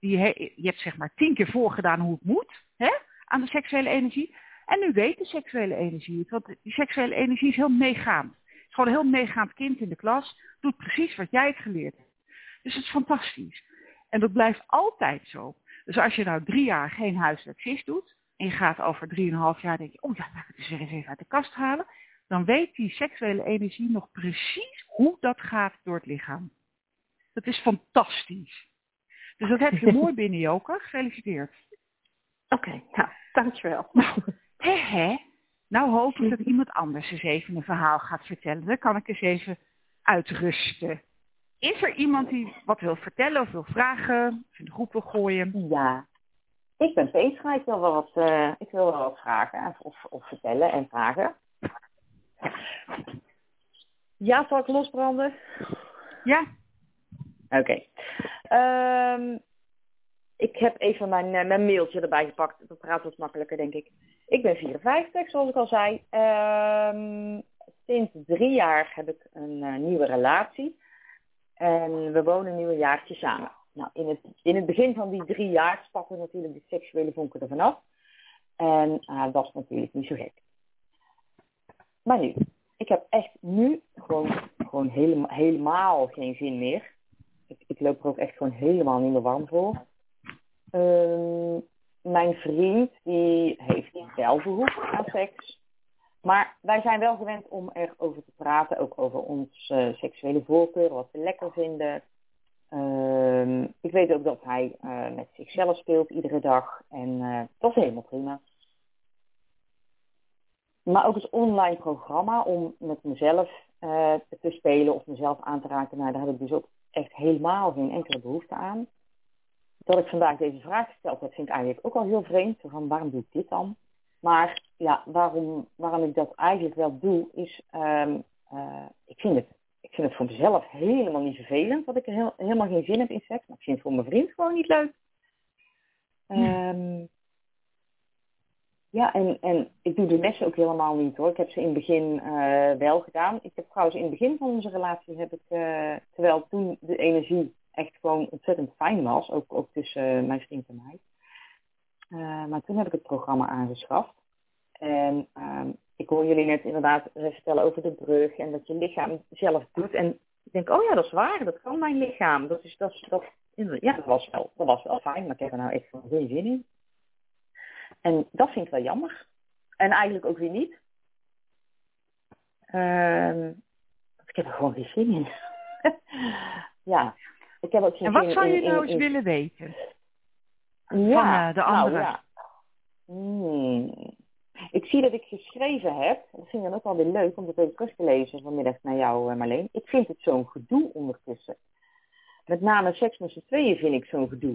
Die he- je hebt zeg maar tien keer voorgedaan hoe het moet, hè, aan de seksuele energie. En nu weet de seksuele energie het. Want die seksuele energie is heel meegaand. Het is gewoon een heel meegaand kind in de klas. Doet precies wat jij hebt geleerd. Dus het is fantastisch. En dat blijft altijd zo. Dus als je nou drie jaar geen huiswerk vis doet. En je gaat over drieënhalf jaar denk je, oh ja, laat ik het dus weer eens even uit de kast halen. Dan weet die seksuele energie nog precies hoe dat gaat door het lichaam. Dat is fantastisch. Dus dat heb je mooi binnen, Joke. Gefeliciteerd. Oké, okay, nou, dankjewel. Nou, hè hè. Nou hoop ik dat iemand anders eens even een verhaal gaat vertellen. Dan kan ik eens even uitrusten. Is er iemand die wat wil vertellen of wil vragen? Of in de groep wil gooien? Ja, ik ben Petra. Ik wil wel wat, uh, ik wil wel wat vragen of, of vertellen en vragen. Ja, zal ik losbranden? Ja. Oké. Okay. Um, ik heb even mijn, uh, mijn mailtje erbij gepakt. Dat praat wat makkelijker, denk ik. Ik ben vierenvijftig, zoals ik al zei. Um, sinds drie jaar heb ik een uh, nieuwe relatie. En we wonen nu een jaartje samen. Nou, in het, in het begin van die drie jaar spatten natuurlijk de seksuele vonken er vanaf. En uh, dat is natuurlijk niet zo gek. Maar nu, ik heb echt nu gewoon, gewoon helemaal, helemaal geen zin meer. Ik, ik loop er ook echt gewoon helemaal niet meer warm voor. Um, mijn vriend, die heeft wel behoefte aan seks. Maar wij zijn wel gewend om erover te praten, ook over onze uh, seksuele voorkeur, wat we lekker vinden. Um, ik weet ook dat hij uh, met zichzelf speelt iedere dag en uh, dat is helemaal prima. Maar ook het online programma om met mezelf uh, te spelen of mezelf aan te raken, nou, daar heb ik dus ook echt helemaal geen enkele behoefte aan. Dat ik vandaag deze vraag gesteld heb, vind ik eigenlijk ook al heel vreemd. Van waarom doe ik dit dan? Maar ja, waarom, waarom ik dat eigenlijk wel doe, is, um, uh, ik, vind het, ik vind het voor mezelf helemaal niet vervelend, dat ik er heel, helemaal geen zin heb in seks. Maar ik vind het voor mijn vriend gewoon niet leuk. Um, ja, en, en ik doe de lessen ook helemaal niet hoor. Ik heb ze in het begin uh, wel gedaan. Ik heb trouwens in het begin van onze relatie, heb ik, uh, terwijl toen de energie echt gewoon ontzettend fijn was, ook, ook tussen uh, mijn vriend en mij. Uh, maar toen heb ik het programma aangeschaft. En uh, ik hoor jullie net inderdaad vertellen over de brug en dat je lichaam zelf doet. En ik denk, oh ja, dat is waar, dat kan mijn lichaam. Dat is, dat, dat, ja, dat was, wel, dat was wel fijn, maar ik heb er nou echt gewoon geen zin in. En dat vind ik wel jammer. En eigenlijk ook weer niet. Uh, ik heb er gewoon geen zin in. ja. Ik heb ook geen en wat zin zou je in, nou in, eens in... willen weten? Ja, van uh, de andere? Nou, ja. Hmm. Ik zie dat ik geschreven heb. Dat vind ik dan ook wel weer leuk om dat even terug te lezen vanmiddag naar jou, Marleen. Ik vind het zo'n gedoe ondertussen. Met name seks met z'n tweeën vind ik zo'n gedoe.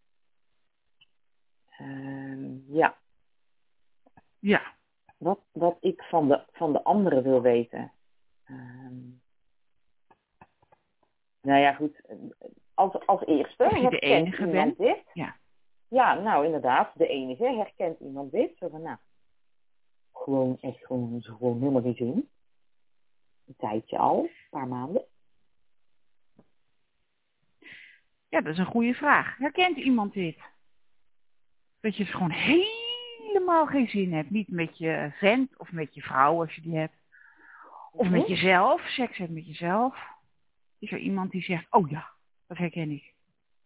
Uh, ja. Ja. Wat, wat ik van de, van de anderen wil weten. Um, nou ja, goed. Als, als eerste. Of je de enige bent. Dit? Ja. Ja, nou inderdaad. De enige. Herkent iemand dit? Zo van, nou. Gewoon echt gewoon, gewoon helemaal geen zin. Een tijdje al. Een paar maanden. Ja, dat is een goede vraag. Herkent iemand dit? Dat je gewoon helemaal geen zin hebt. Niet met je vent of met je vrouw als je die hebt. Of met jezelf. Seks hebt met jezelf. Is er iemand die zegt, oh ja, dat herken ik.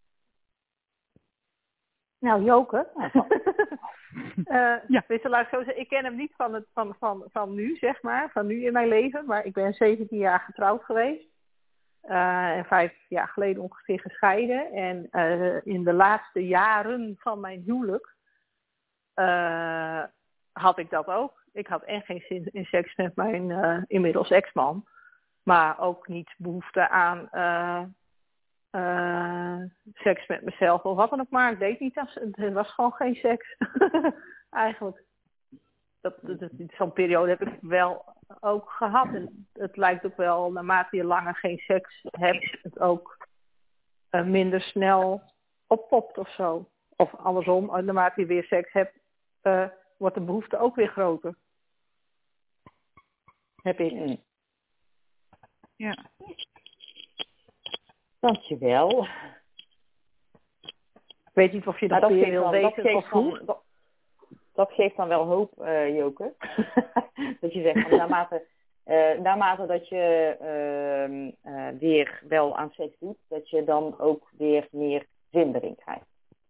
Nou, Joke. uh, ja. Weet je, laat ik zo zeggen, ik ken hem niet van, het, van, van, van nu, zeg maar. Van nu in mijn leven. Maar ik ben zeventien jaar getrouwd geweest. Uh, en vijf jaar geleden ongeveer gescheiden. En uh, in de laatste jaren van mijn huwelijk uh, had ik dat ook. Ik had echt geen zin in seks met mijn uh, inmiddels ex-man. Maar ook niet behoefte aan uh, uh, seks met mezelf of wat dan ook maar. Ik deed niet als, het was gewoon geen seks. Eigenlijk. Dat, dat, dat, zo'n periode heb ik wel ook gehad. En het lijkt ook wel, naarmate je langer geen seks hebt, het ook uh, minder snel oppopt of zo. Of andersom, naarmate je weer seks hebt, uh, wordt de behoefte ook weer groter. Heb ik. Ja. Dankjewel. weet niet of je dat Maar dat weer geeft wil dan, dat weten of geeft dan, hoe. dat, dat geeft dan wel hoop, uh, Joke. Dat je zegt, van, naarmate, uh, naarmate dat je uh, uh, weer wel aan seks doet, dat je dan ook weer meer zin erin krijgt.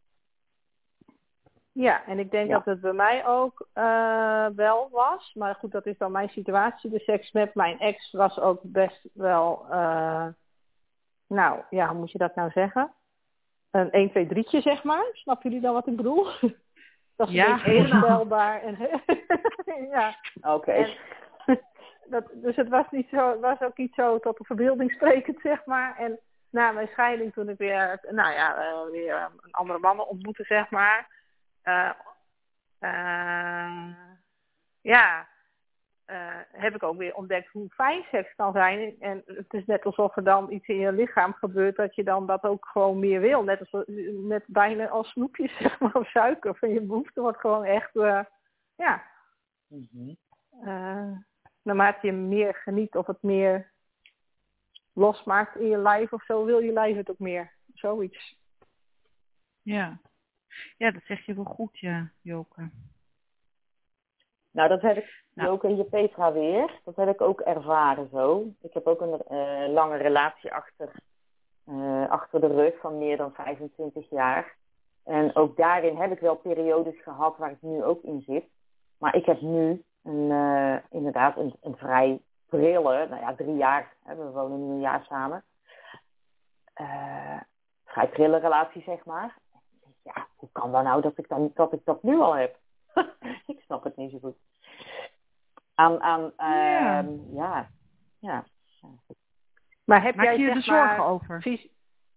Ja, en ik denk Ja. dat het bij mij ook uh, wel was. Maar goed, dat is dan mijn situatie. De seks met mijn ex was ook best wel... Uh, nou, ja, hoe moet je dat nou zeggen? Een één, twee, drietje, zeg maar. Snappen jullie dan wat ik bedoel? Dat is Ja, een beetje voorstelbaar. En, ja. Oké. Okay. Dat, dus het was, niet zo, het was ook niet zo tot de verbeelding sprekend, zeg maar. En na mijn scheiding, toen ik weer, nou ja, uh, weer een andere mannen ontmoette, zeg maar... Uh, uh, ja, uh, heb ik ook weer ontdekt hoe fijn seks kan zijn. En het is net alsof er dan iets in je lichaam gebeurt dat je dan dat ook gewoon meer wil. Net, als, net bijna als snoepjes, zeg maar, of suiker. Van je behoefte wordt gewoon echt, uh, ja. Mm-hmm. Uh, naarmate je meer geniet of het meer losmaakt in je lijf of zo, wil je lijf het ook meer. Zoiets. Ja. Ja, dat zeg je wel goed, ja, Joke. Nou, dat heb ik, nou. Joke en je Petra weer, dat heb ik ook ervaren zo. Ik heb ook een uh, lange relatie achter, uh, achter de rug van meer dan vijfentwintig jaar. En ook daarin heb ik wel periodes gehad waar ik nu ook in zit. Maar ik heb nu een, uh, inderdaad een, een vrij prille, nou ja, drie jaar, hè, we wonen nu een jaar samen. Uh, vrij prille relatie, zeg maar. Ja, hoe kan dat nou dat ik, dan, dat, ik dat nu al heb? Ik snap het niet zo goed. Aan, aan, uh, ja. ja, ja. Maar heb Maak jij je je zeg er zorgen maar, over? Vies...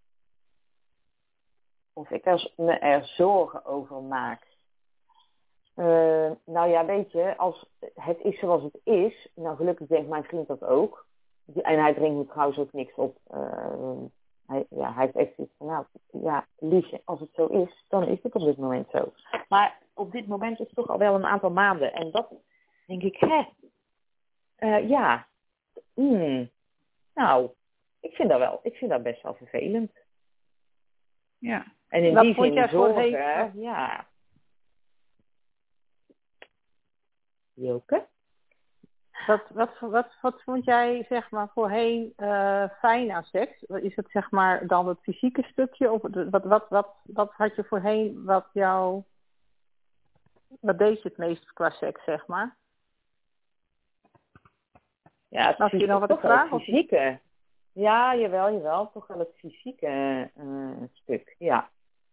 Of ik er, me er zorgen over maak? Uh, nou ja, weet je, als het is zoals het is, nou gelukkig denkt mijn vriend dat ook. En hij drinkt me trouwens ook niks op. Uh, Hij, ja, hij heeft echt iets van, nou, ja, liefje, als het zo is, dan is het op dit moment zo. Maar op dit moment is het toch al wel een aantal maanden. En dat denk ik, hè, uh, ja, mm, nou, ik vind dat wel, ik vind dat best wel vervelend. Ja. En in Wat die zin zorgen, voorheen... ja. Joke? Wat, wat, wat, wat vond jij, zeg maar, voorheen uh, fijn aan seks? Is het, zeg maar, dan het fysieke stukje? Of wat, wat, wat, wat had je voorheen, wat jou... Wat deed je het meest qua seks, zeg maar? Ja, het Als je nog wat toch vraag, wel het fysieke. Ja, jawel, jawel. Toch wel het fysieke uh, stuk, ja.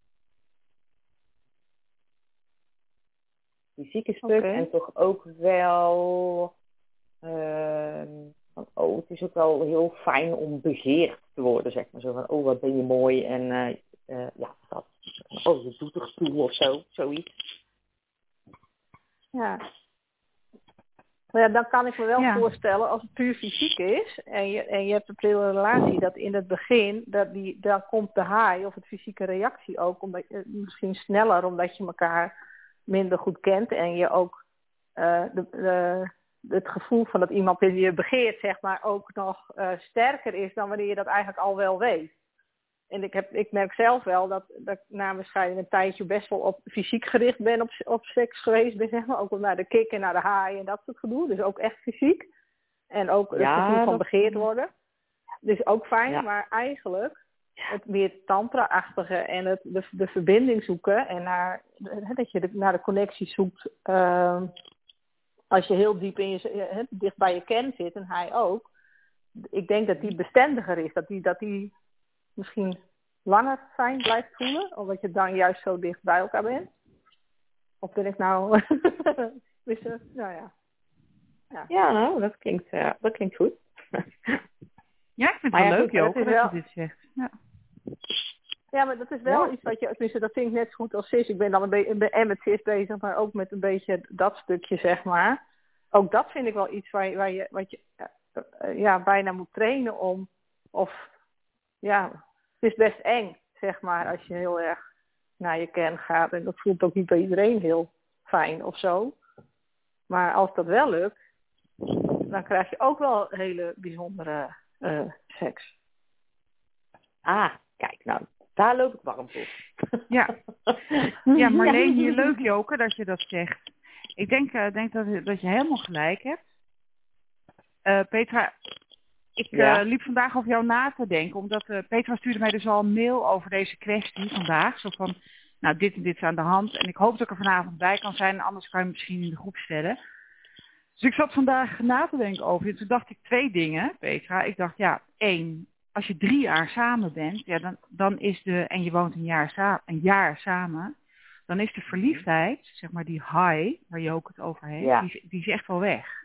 Fysieke stuk okay. En toch ook wel... Uh, oh, het is ook wel heel fijn om begeerd te worden, zeg maar. Zo van, oh, wat ben je mooi. En uh, uh, ja, dat. Oh, je doet er stoel of zo, zoiets. Ja. Nou ja, dan kan ik me wel ja. voorstellen, als het puur fysiek is en je, en je hebt een prille relatie, dat in het begin, dat die, dan komt de high of het fysieke reactie ook, omdat, misschien sneller, omdat je elkaar minder goed kent en je ook uh, de, de, het gevoel van dat iemand in je begeert, zeg maar, ook nog uh, sterker is dan wanneer je dat eigenlijk al wel weet. En ik, heb, ik merk zelf wel dat, dat ik na mijn scheiding een tijdje best wel op fysiek gericht ben op, op seks geweest ben, zeg maar. Ook naar de kick en naar de haai en dat soort gedoe. Dus ook echt fysiek. En ook het ja, gevoel van dat... begeerd worden. Dus ook fijn, ja. Maar eigenlijk het meer tantra-achtige en het, de, de verbinding zoeken. En naar, dat je de, naar de connectie zoekt. Uh, als je heel diep in je, dicht bij je kern zit en hij ook. Ik denk dat die bestendiger is. Dat die... Dat die misschien langer fijn blijft voelen, omdat je dan juist zo dicht bij elkaar bent. Of ben ik nou... dus, uh, nou ja. Ja, ja nou, dat klinkt, uh, dat klinkt goed. Ja, ik vind het wel leuk, Joke, dat wel... je dit zegt. Ja. ja, maar dat is wel ja. iets wat je... Tenminste, dat vind ik net zo goed als cis. Ik ben dan een beetje en met cis bezig, maar ook met een beetje dat stukje, zeg maar. Ook dat vind ik wel iets waar je, waar je, wat je uh, uh, ja, bijna moet trainen om... Of... Ja, het is best eng, zeg maar, als je heel erg naar je kern gaat. En dat voelt ook niet bij iedereen heel fijn of zo. Maar als dat wel lukt, dan krijg je ook wel hele bijzondere uh, seks. Ah, kijk, nou, Daar loop ik warm voor. Ja, ja Marleen, hier leuk Joke dat je dat zegt. Ik denk, uh, denk dat, dat je helemaal gelijk hebt. Uh, Petra, ik ja. uh, liep vandaag over jou na te denken, omdat uh, Petra stuurde mij dus al een mail over deze kwestie vandaag. Zo van, nou dit en dit is aan de hand en ik hoop dat ik er vanavond bij kan zijn, anders kan je me misschien in de groep stellen. Dus ik zat vandaag na te denken over je. Toen dacht ik twee dingen, Petra. Ik dacht, ja, één, als je drie jaar samen bent, ja, dan, dan is de, en je woont een jaar, sa- een jaar samen, dan is de verliefdheid, zeg maar die high, waar je ook het over heeft, ja. die, die is echt wel weg.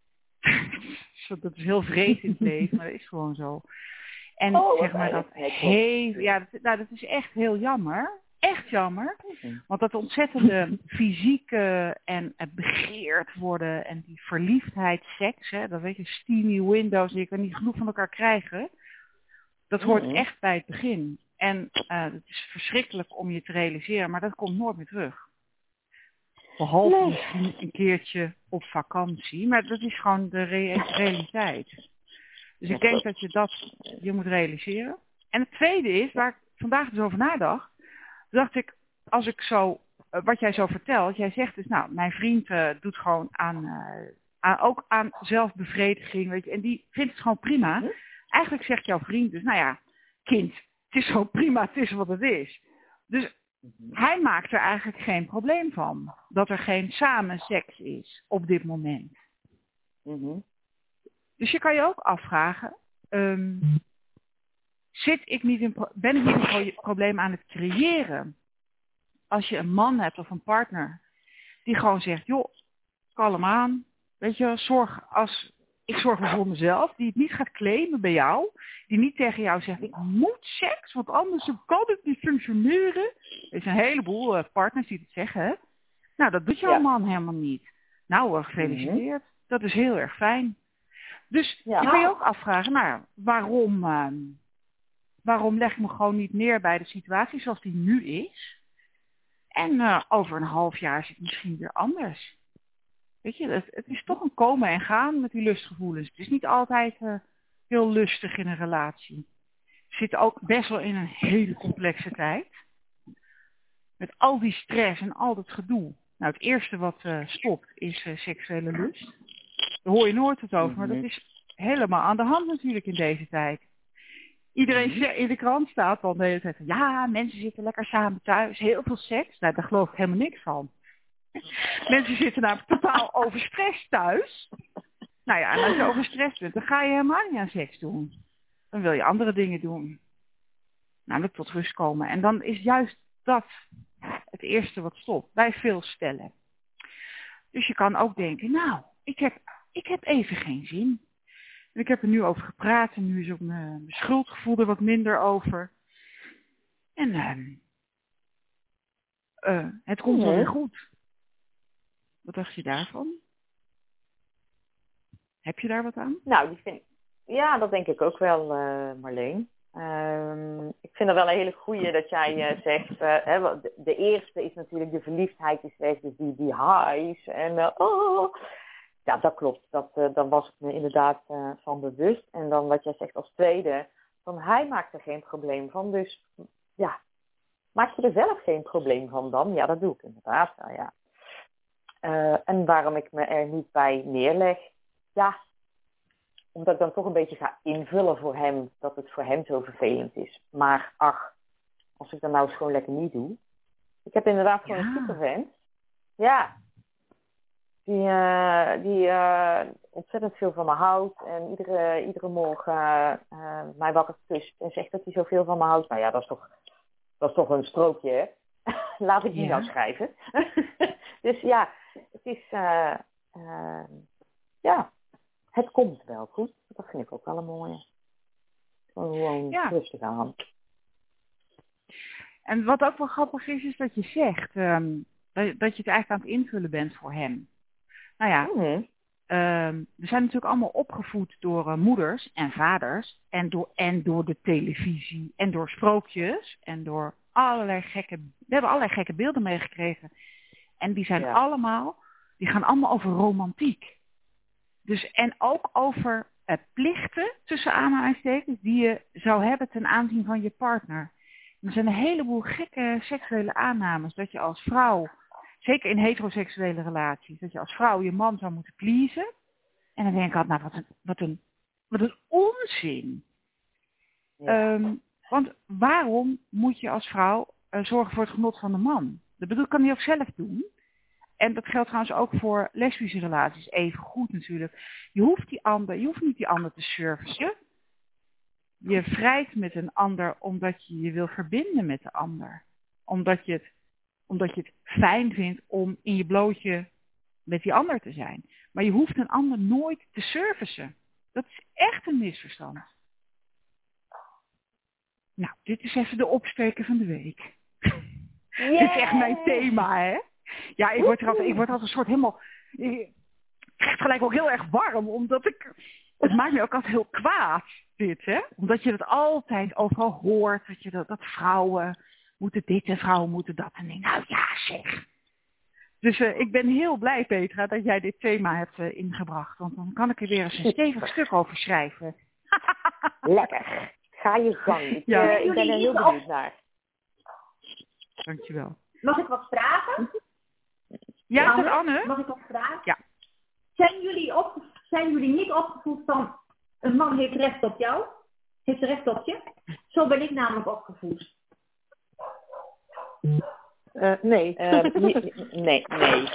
Dat is heel vreed in het leven, maar dat is gewoon zo. En oh, zeg maar dat heel, ja, dat, nou, dat is echt heel jammer. Echt jammer. Want dat ontzettende fysieke en begeerd worden en die verliefdheid, seks, hè, dat weet je, steamy windows, je kan niet genoeg van elkaar krijgen. Dat hoort mm-hmm. echt bij het begin. En uh, het is verschrikkelijk om je te realiseren, maar dat komt nooit meer terug. Behalve nee. misschien een keertje op vakantie, maar dat is gewoon de re- realiteit. Dus ik denk dat je dat je moet realiseren. En het tweede is, waar ik vandaag dus over nadacht, dacht ik, als ik zo, uh, wat jij zo vertelt, jij zegt dus, nou, mijn vriend uh, doet gewoon aan, uh, aan, ook aan zelfbevrediging, weet je, en die vindt het gewoon prima. Hm? Eigenlijk zegt jouw vriend dus, nou ja, kind, het is gewoon prima, het is wat het is. Dus hij maakt er eigenlijk geen probleem van, dat er geen samen seks is op dit moment. Mm-hmm. Dus je kan je ook afvragen, um, zit ik niet in, ben ik niet een pro- probleem aan het creëren? Als je een man hebt of een partner die gewoon zegt, joh, kalm aan, weet je, zorg als, ik zorg wel voor mezelf, die het niet gaat claimen bij jou, die niet tegen jou zegt, ik moet seks, want anders kan het niet functioneren. Er zijn een heleboel uh, partners die het zeggen, hè? Nou, dat doet jouw ja. man helemaal niet. Nou, uh, gefeliciteerd, mm-hmm. dat is heel erg fijn. Dus ja. je kan je ook afvragen, nou, waarom... Uh, Waarom leg ik me gewoon niet neer bij de situatie zoals die nu is? En uh, over een half jaar is het misschien weer anders. Weet je, het, het is toch een komen en gaan met die lustgevoelens. Het is niet altijd uh, heel lustig in een relatie. We zitten ook best wel in een hele complexe tijd. Met al die stress en al dat gedoe. Nou, het eerste wat uh, stopt is uh, seksuele lust. Daar hoor je nooit het over, maar dat is helemaal aan de hand natuurlijk in deze tijd. Iedereen in de krant staat dan de hele tijd van, ja, mensen zitten lekker samen thuis, heel veel seks. Nou, daar geloof ik helemaal niks van. Mensen zitten namelijk totaal overstrest thuis. Nou ja, en als je overstrest bent, dan ga je helemaal niet aan seks doen. Dan wil je andere dingen doen. Namelijk tot rust komen. En dan is juist dat het eerste wat stopt, bij veel stellen. Dus je kan ook denken, nou, ik heb, ik heb even geen zin. En ik heb er nu over gepraat en nu is ook mijn, mijn schuldgevoel er wat minder over. En uh, uh, het komt wel weer goed. Wat dacht je daarvan? Heb je daar wat aan? Nou, die vind ik, ja, dat denk ik ook wel, uh, Marleen. Uh, ik vind het wel een hele goeie dat jij uh, zegt, uh, hè, de, de eerste is natuurlijk de verliefdheid is weg, dus die, die highs en uh, oh... Ja, dat klopt. Dat, uh, dan was ik me inderdaad uh, van bewust. En dan wat jij zegt als tweede, van hij maakt er geen probleem van. Dus ja, maak je er zelf geen probleem van dan? Ja, dat doe ik inderdaad. Nou, ja. uh, en waarom ik me er niet bij neerleg? Ja, omdat ik dan toch een beetje ga invullen voor hem, dat het voor hem zo vervelend is. Maar ach, als ik dat nou eens gewoon lekker niet doe. Ik heb inderdaad gewoon ja. een supervent. Ja. Die, uh, die uh, ontzettend veel van me houdt. En iedere, iedere morgen uh, mij wakker kust en zegt dat hij zoveel van me houdt. Nou ja, dat is toch, dat is toch een strookje, hè? Laat ik die ja. nou schrijven. Dus ja, het is... Uh, uh, ja, het komt wel goed. Dat vind ik ook wel een mooie. Gewoon ja. rustig aan. En wat ook wel grappig is, is dat je zegt... Um, dat, dat je het eigenlijk aan het invullen bent voor hem. Nou ja, mm-hmm. um, we zijn natuurlijk allemaal opgevoed door uh, moeders en vaders en door, en door de televisie en door sprookjes en door allerlei gekke, we hebben allerlei gekke beelden meegekregen. En die zijn ja. allemaal, die gaan allemaal over romantiek. Dus en ook over uh, plichten, tussen aanhalingstekens, die je zou hebben ten aanzien van je partner. Er zijn een heleboel gekke seksuele aannames dat je als vrouw, zeker in heteroseksuele relaties, dat je als vrouw je man zou moeten pleasen. En dan denk ik altijd, nou wat een, wat een, wat een onzin. Ja. Um, want waarom moet je als vrouw uh, zorgen voor het genot van de man? Dat bedoel, kan hij ook zelf doen. En dat geldt trouwens ook voor lesbische relaties, even goed natuurlijk. Je hoeft, die ander, je hoeft niet die ander te servicen. Je vrijt met een ander omdat je je wil verbinden met de ander. Omdat je het, omdat je het fijn vindt om in je blootje met die ander te zijn. Maar je hoeft een ander nooit te servicen. Dat is echt een misverstand. Nou, dit is even de opsteker van de week. Yeah. Dit is echt mijn thema, hè? Ja, ik word er altijd, ik word als een soort helemaal... Ik krijg gelijk ook heel erg warm, omdat ik... Het maakt me ook altijd heel kwaad, dit, hè? Omdat je het altijd overal hoort, dat, je dat, dat vrouwen moeten dit en vrouwen moeten dat. En denk, nou ja, zeg. Dus uh, ik ben heel blij, Petra, dat jij dit thema hebt uh, ingebracht. Want dan kan ik er weer eens een stevig stuk over schrijven. Lekker. Ga je gang. Ik, ja. uh, ik ben er heel benieuwd naar. Dankjewel. Mag ik wat vragen? Ja, Anne, Anne? Mag ik wat vragen? Ja. Zijn jullie, op, zijn jullie niet opgevoed van een man heeft recht op jou? Heeft recht op je? Zo ben ik namelijk opgevoed. Uh, nee. Uh, nee. Nee, nee.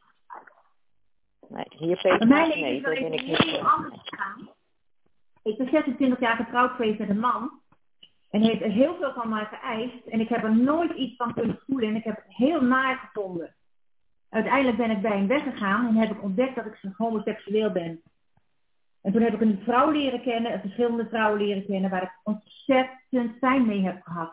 Nee, hier Petra, mijn leven nee, is wel ben ik heel niet. anders gegaan. Ik ben zesentwintig jaar getrouwd geweest met een man. En heeft er heel veel van mij geëist. En ik heb er nooit iets van kunnen voelen. En ik heb het heel naar gevonden. Uiteindelijk ben ik bij hem weggegaan. En heb ik ontdekt dat ik homoseksueel ben. En toen heb ik een vrouw leren kennen. Verschillende vrouwen leren kennen. Waar ik ontzettend fijn mee heb gehad.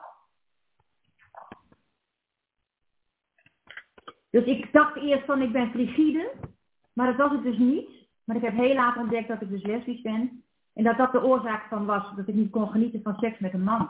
Dus ik dacht eerst van ik ben frigide. Maar dat was het dus niet. Maar ik heb heel laat ontdekt dat ik dus lesbisch ben. En dat dat de oorzaak van was dat ik niet kon genieten van seks met een man.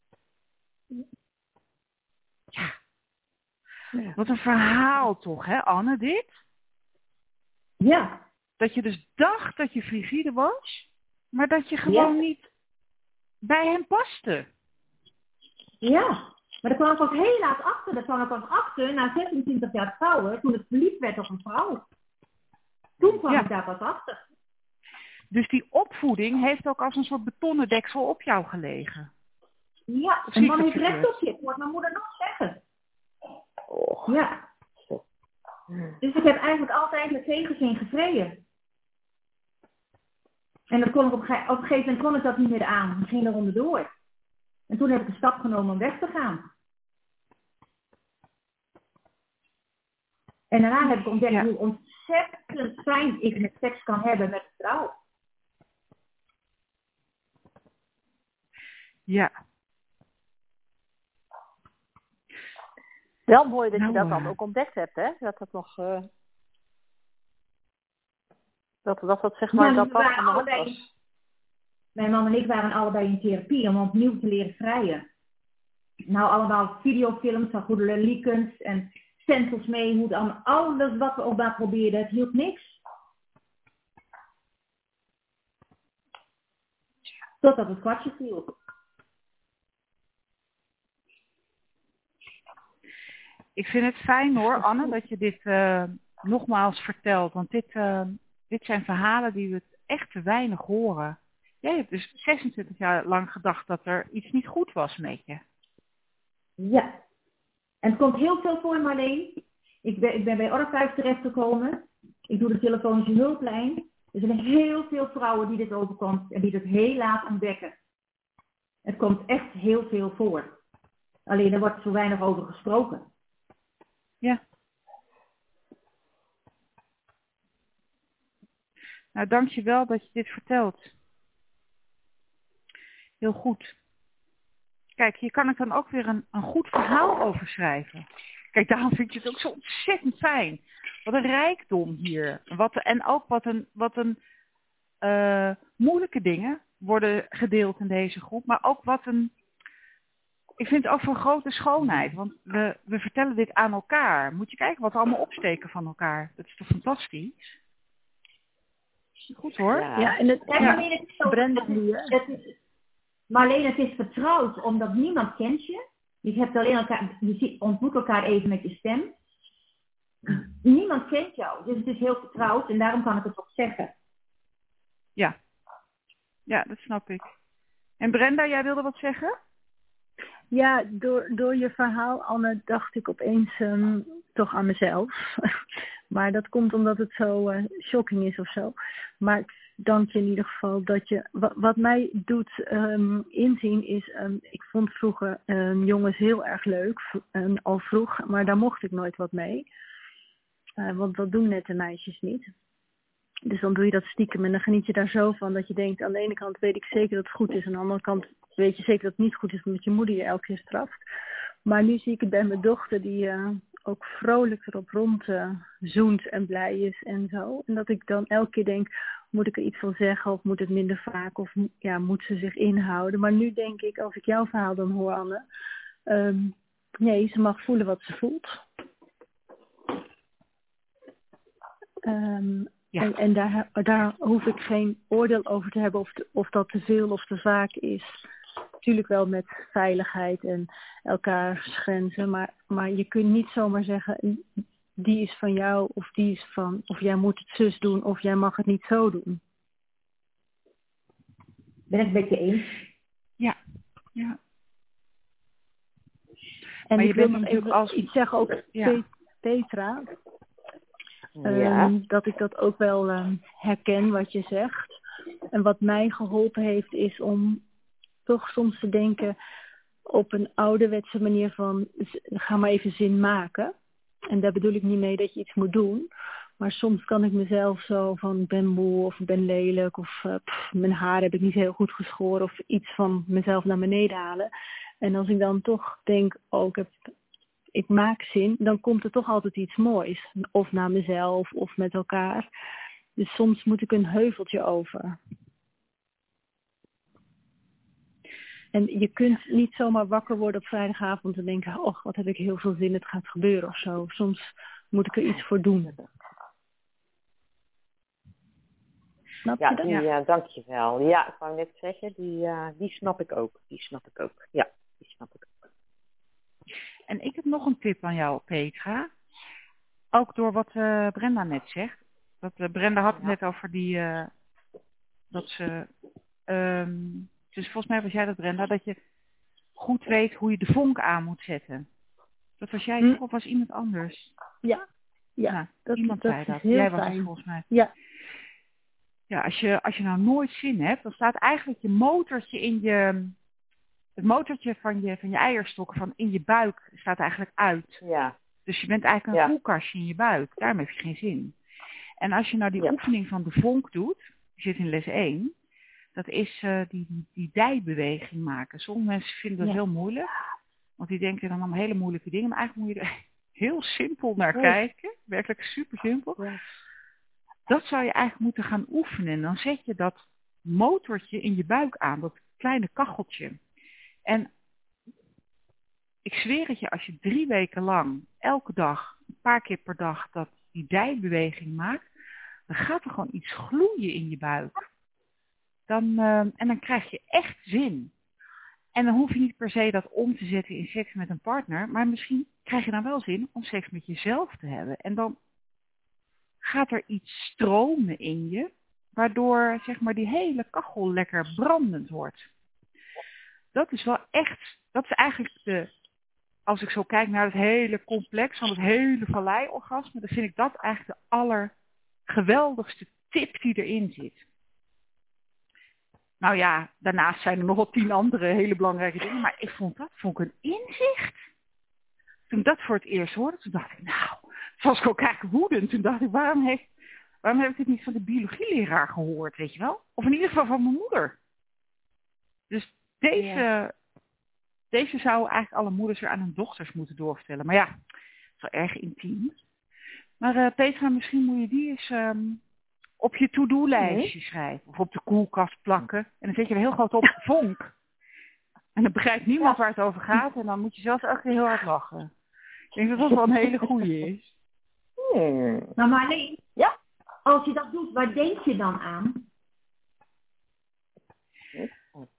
Ja. Ja. Wat een verhaal toch, hè Anne, dit? Ja. Dat je dus dacht dat je frigide was, maar dat je gewoon ja. niet bij hem paste. Ja, maar daar kwam ik pas heel laat achter. Daar kwam ik pas achter na zesentwintig jaar trouwen, toen ik verliefd werd op een vrouw. Toen kwam ja. ik daar pas achter. Dus die opvoeding heeft ook als een soort betonnen deksel op jou gelegen. Ja, een man heeft recht op je. Hoort mijn moeder nog zeggen. Oh. Ja. Dus ik heb eigenlijk altijd met tegenzin gevreden. En dan kon ik op, ge- op een gegeven moment kon ik dat niet meer aan. Ik ging er onderdoor. En toen heb ik een stap genomen om weg te gaan. En daarna heb ik ontdekt ja. hoe ontzettend fijn ik met seks kan hebben met een vrouw. Ja. Wel mooi dat nou, je dat uh... dan ook ontdekt hebt, hè? Dat dat nog... Uh... Dat, dat dat zeg maar... Ja, dat dat aan de allebei... was. Mijn man en ik waren allebei in therapie om opnieuw te leren vrijen. Nou, allemaal videofilms van Goede Liekens en stencils mee. Hoe dan alles wat we ook maar probeerden, het hielp niks. Totdat het kwartje viel. Ik vind het fijn hoor, Anne, dat je dit uh, nogmaals vertelt. Want dit, uh, dit zijn verhalen die we echt te weinig horen. Jij hebt dus zesentwintig jaar lang gedacht dat er iets niet goed was met je. Ja. En het komt heel veel voor, Marleen. Ik ben, ik ben bij Orpheus terechtgekomen. Ik doe de telefonische hulplijn. Er zijn heel veel vrouwen die dit overkomt en die dit heel laat ontdekken. Het komt echt heel veel voor. Alleen er wordt zo weinig over gesproken. Ja. Nou, dank je wel dat je dit vertelt. Heel goed. Kijk, hier kan ik dan ook weer een, een goed verhaal over schrijven. Kijk, daarom vind je het ook zo ontzettend fijn. Wat een rijkdom hier. Wat, en ook wat een, wat een uh, moeilijke dingen worden gedeeld in deze groep. Maar ook wat een... Ik vind het ook van grote schoonheid. Want we, we vertellen dit aan elkaar. Moet je kijken wat we allemaal opsteken van elkaar. Dat is toch fantastisch? Goed hoor. Ja, ja en het, ja. Marleen, het is zo, Brenda, het is, het is, Marleen, het is vertrouwd, omdat niemand kent je. Je hebt alleen elkaar, je ziet, ontmoet elkaar even met je stem. Niemand kent jou, dus het is heel vertrouwd en daarom kan ik het ook zeggen. Ja. Ja, dat snap ik. En Brenda, jij wilde wat zeggen? Ja, door, door je verhaal, Anne, dacht ik opeens um, toch aan mezelf. Maar dat komt omdat het zo uh, shocking is of zo. Maar ik dank je in ieder geval dat je... Wat, wat mij doet um, inzien is... Um, ik vond vroeger um, jongens heel erg leuk, um, al vroeg. Maar daar mocht ik nooit wat mee. Uh, want dat doen nette meisjes niet. Dus dan doe je dat stiekem en dan geniet je daar zo van dat je denkt... aan de ene kant weet ik zeker dat het goed is... en aan de andere kant weet je zeker dat het niet goed is... omdat je moeder je elke keer straft. Maar nu zie ik het bij mijn dochter die uh, ook vrolijk erop rond uh, zoent en blij is en zo. En dat ik dan elke keer denk, moet ik er iets van zeggen of moet het minder vaak? Of ja, moet ze zich inhouden? Maar nu denk ik, als ik jouw verhaal dan hoor, Anne... Um, nee, ze mag voelen wat ze voelt. Um, Ja. En, en daar, daar hoef ik geen oordeel over te hebben of, te, of dat te veel of te vaak is. Natuurlijk wel met veiligheid en elkaars grenzen. Maar, maar je kunt niet zomaar zeggen, die is van jou of die is van... of jij moet het zus doen of jij mag het niet zo doen. Ben ik het met je eens? Ja. ja. En maar ik je wil bent nog natuurlijk even als... iets zeggen over ja. Petra. Ja. Um, dat ik dat ook wel um, herken wat je zegt. En wat mij geholpen heeft is om toch soms te denken op een ouderwetse manier van ga maar even zin maken. En daar bedoel ik niet mee dat je iets moet doen. Maar soms kan ik mezelf zo van ik ben moe of ik ben lelijk of uh, pff, mijn haar heb ik niet heel goed geschoren of iets van mezelf naar beneden halen. En als ik dan toch denk, oh ik heb... ik maak zin, dan komt er toch altijd iets moois. Of naar mezelf, of met elkaar. Dus soms moet ik een heuveltje over. En je kunt niet zomaar wakker worden op vrijdagavond en denken... oh, wat heb ik heel veel zin, het gaat gebeuren of zo. Soms moet ik er iets voor doen. Snap ja, je dat? die, ja, uh, dankjewel. Ja, ik wou net zeggen, die, uh, die snap ik ook. Die snap ik ook. Ja, die snap ik ook. En ik heb nog een tip aan jou, Petra. Ook door wat uh, Brenda net zegt. Dat, uh, Brenda had het ja. net over die... Uh, dat ze... Um, dus volgens mij was jij dat, Brenda, dat je goed weet hoe je de vonk aan moet zetten. Dat was jij hm? toch of was iemand anders? Ja, ja nou, dat, iemand dat zei is dat. heel jij fijn. was het volgens mij. Ja. Ja, als je, als je nou nooit zin hebt, dan staat eigenlijk je motortje in je... Het motortje van je, van je eierstok, van in je buik, staat eigenlijk uit. Ja. Dus je bent eigenlijk een ja. koelkastje in je buik. Daarom heb je geen zin. En als je nou die ja. oefening van de vonk doet, je zit in les één, dat is uh, die, die, die dijbeweging maken. Sommige mensen vinden dat ja. heel moeilijk, want die denken dan allemaal hele moeilijke dingen. Maar eigenlijk moet je er heel simpel naar ja. kijken. Werkelijk super simpel. Ja. Dat zou je eigenlijk moeten gaan oefenen. En dan zet je dat motortje in je buik aan, dat kleine kacheltje. En ik zweer het je, als je drie weken lang, elke dag, een paar keer per dag, dat die dijbeweging maakt, dan gaat er gewoon iets gloeien in je buik. Dan, uh, en dan krijg je echt zin. En dan hoef je niet per se dat om te zetten in seks met een partner, maar misschien krijg je dan wel zin om seks met jezelf te hebben. En dan gaat er iets stromen in je, waardoor zeg maar die hele kachel lekker brandend wordt. Dat is wel echt, dat is eigenlijk de, als ik zo kijk naar het hele complex van het hele vallei-orgasme, dan vind ik dat eigenlijk de allergeweldigste tip die erin zit. Nou ja, daarnaast zijn er nog wel tien andere hele belangrijke dingen, maar ik vond dat vond ik een inzicht. Toen ik dat voor het eerst hoorde, toen dacht ik, nou, toen was ik ook eigenlijk woedend. Toen dacht ik, waarom, heeft, waarom heb ik dit niet van de biologieleraar gehoord, weet je wel? Of in ieder geval van mijn moeder. Dus deze, ja. deze zouden eigenlijk alle moeders weer aan hun dochters moeten doorvertellen. Maar ja, dat is wel erg intiem. Maar uh, Petra, misschien moet je die eens um, op je to-do-lijstje nee. schrijven. Of op de koelkast plakken. En dan zet je er heel groot op de vonk. En dan begrijpt niemand ja. waar het over gaat. En dan moet je zelfs ook weer heel hard lachen. Ik denk dat dat wel een hele goeie is. Hmm. Nou Marleen, ja? Als je dat doet, waar denk je dan aan?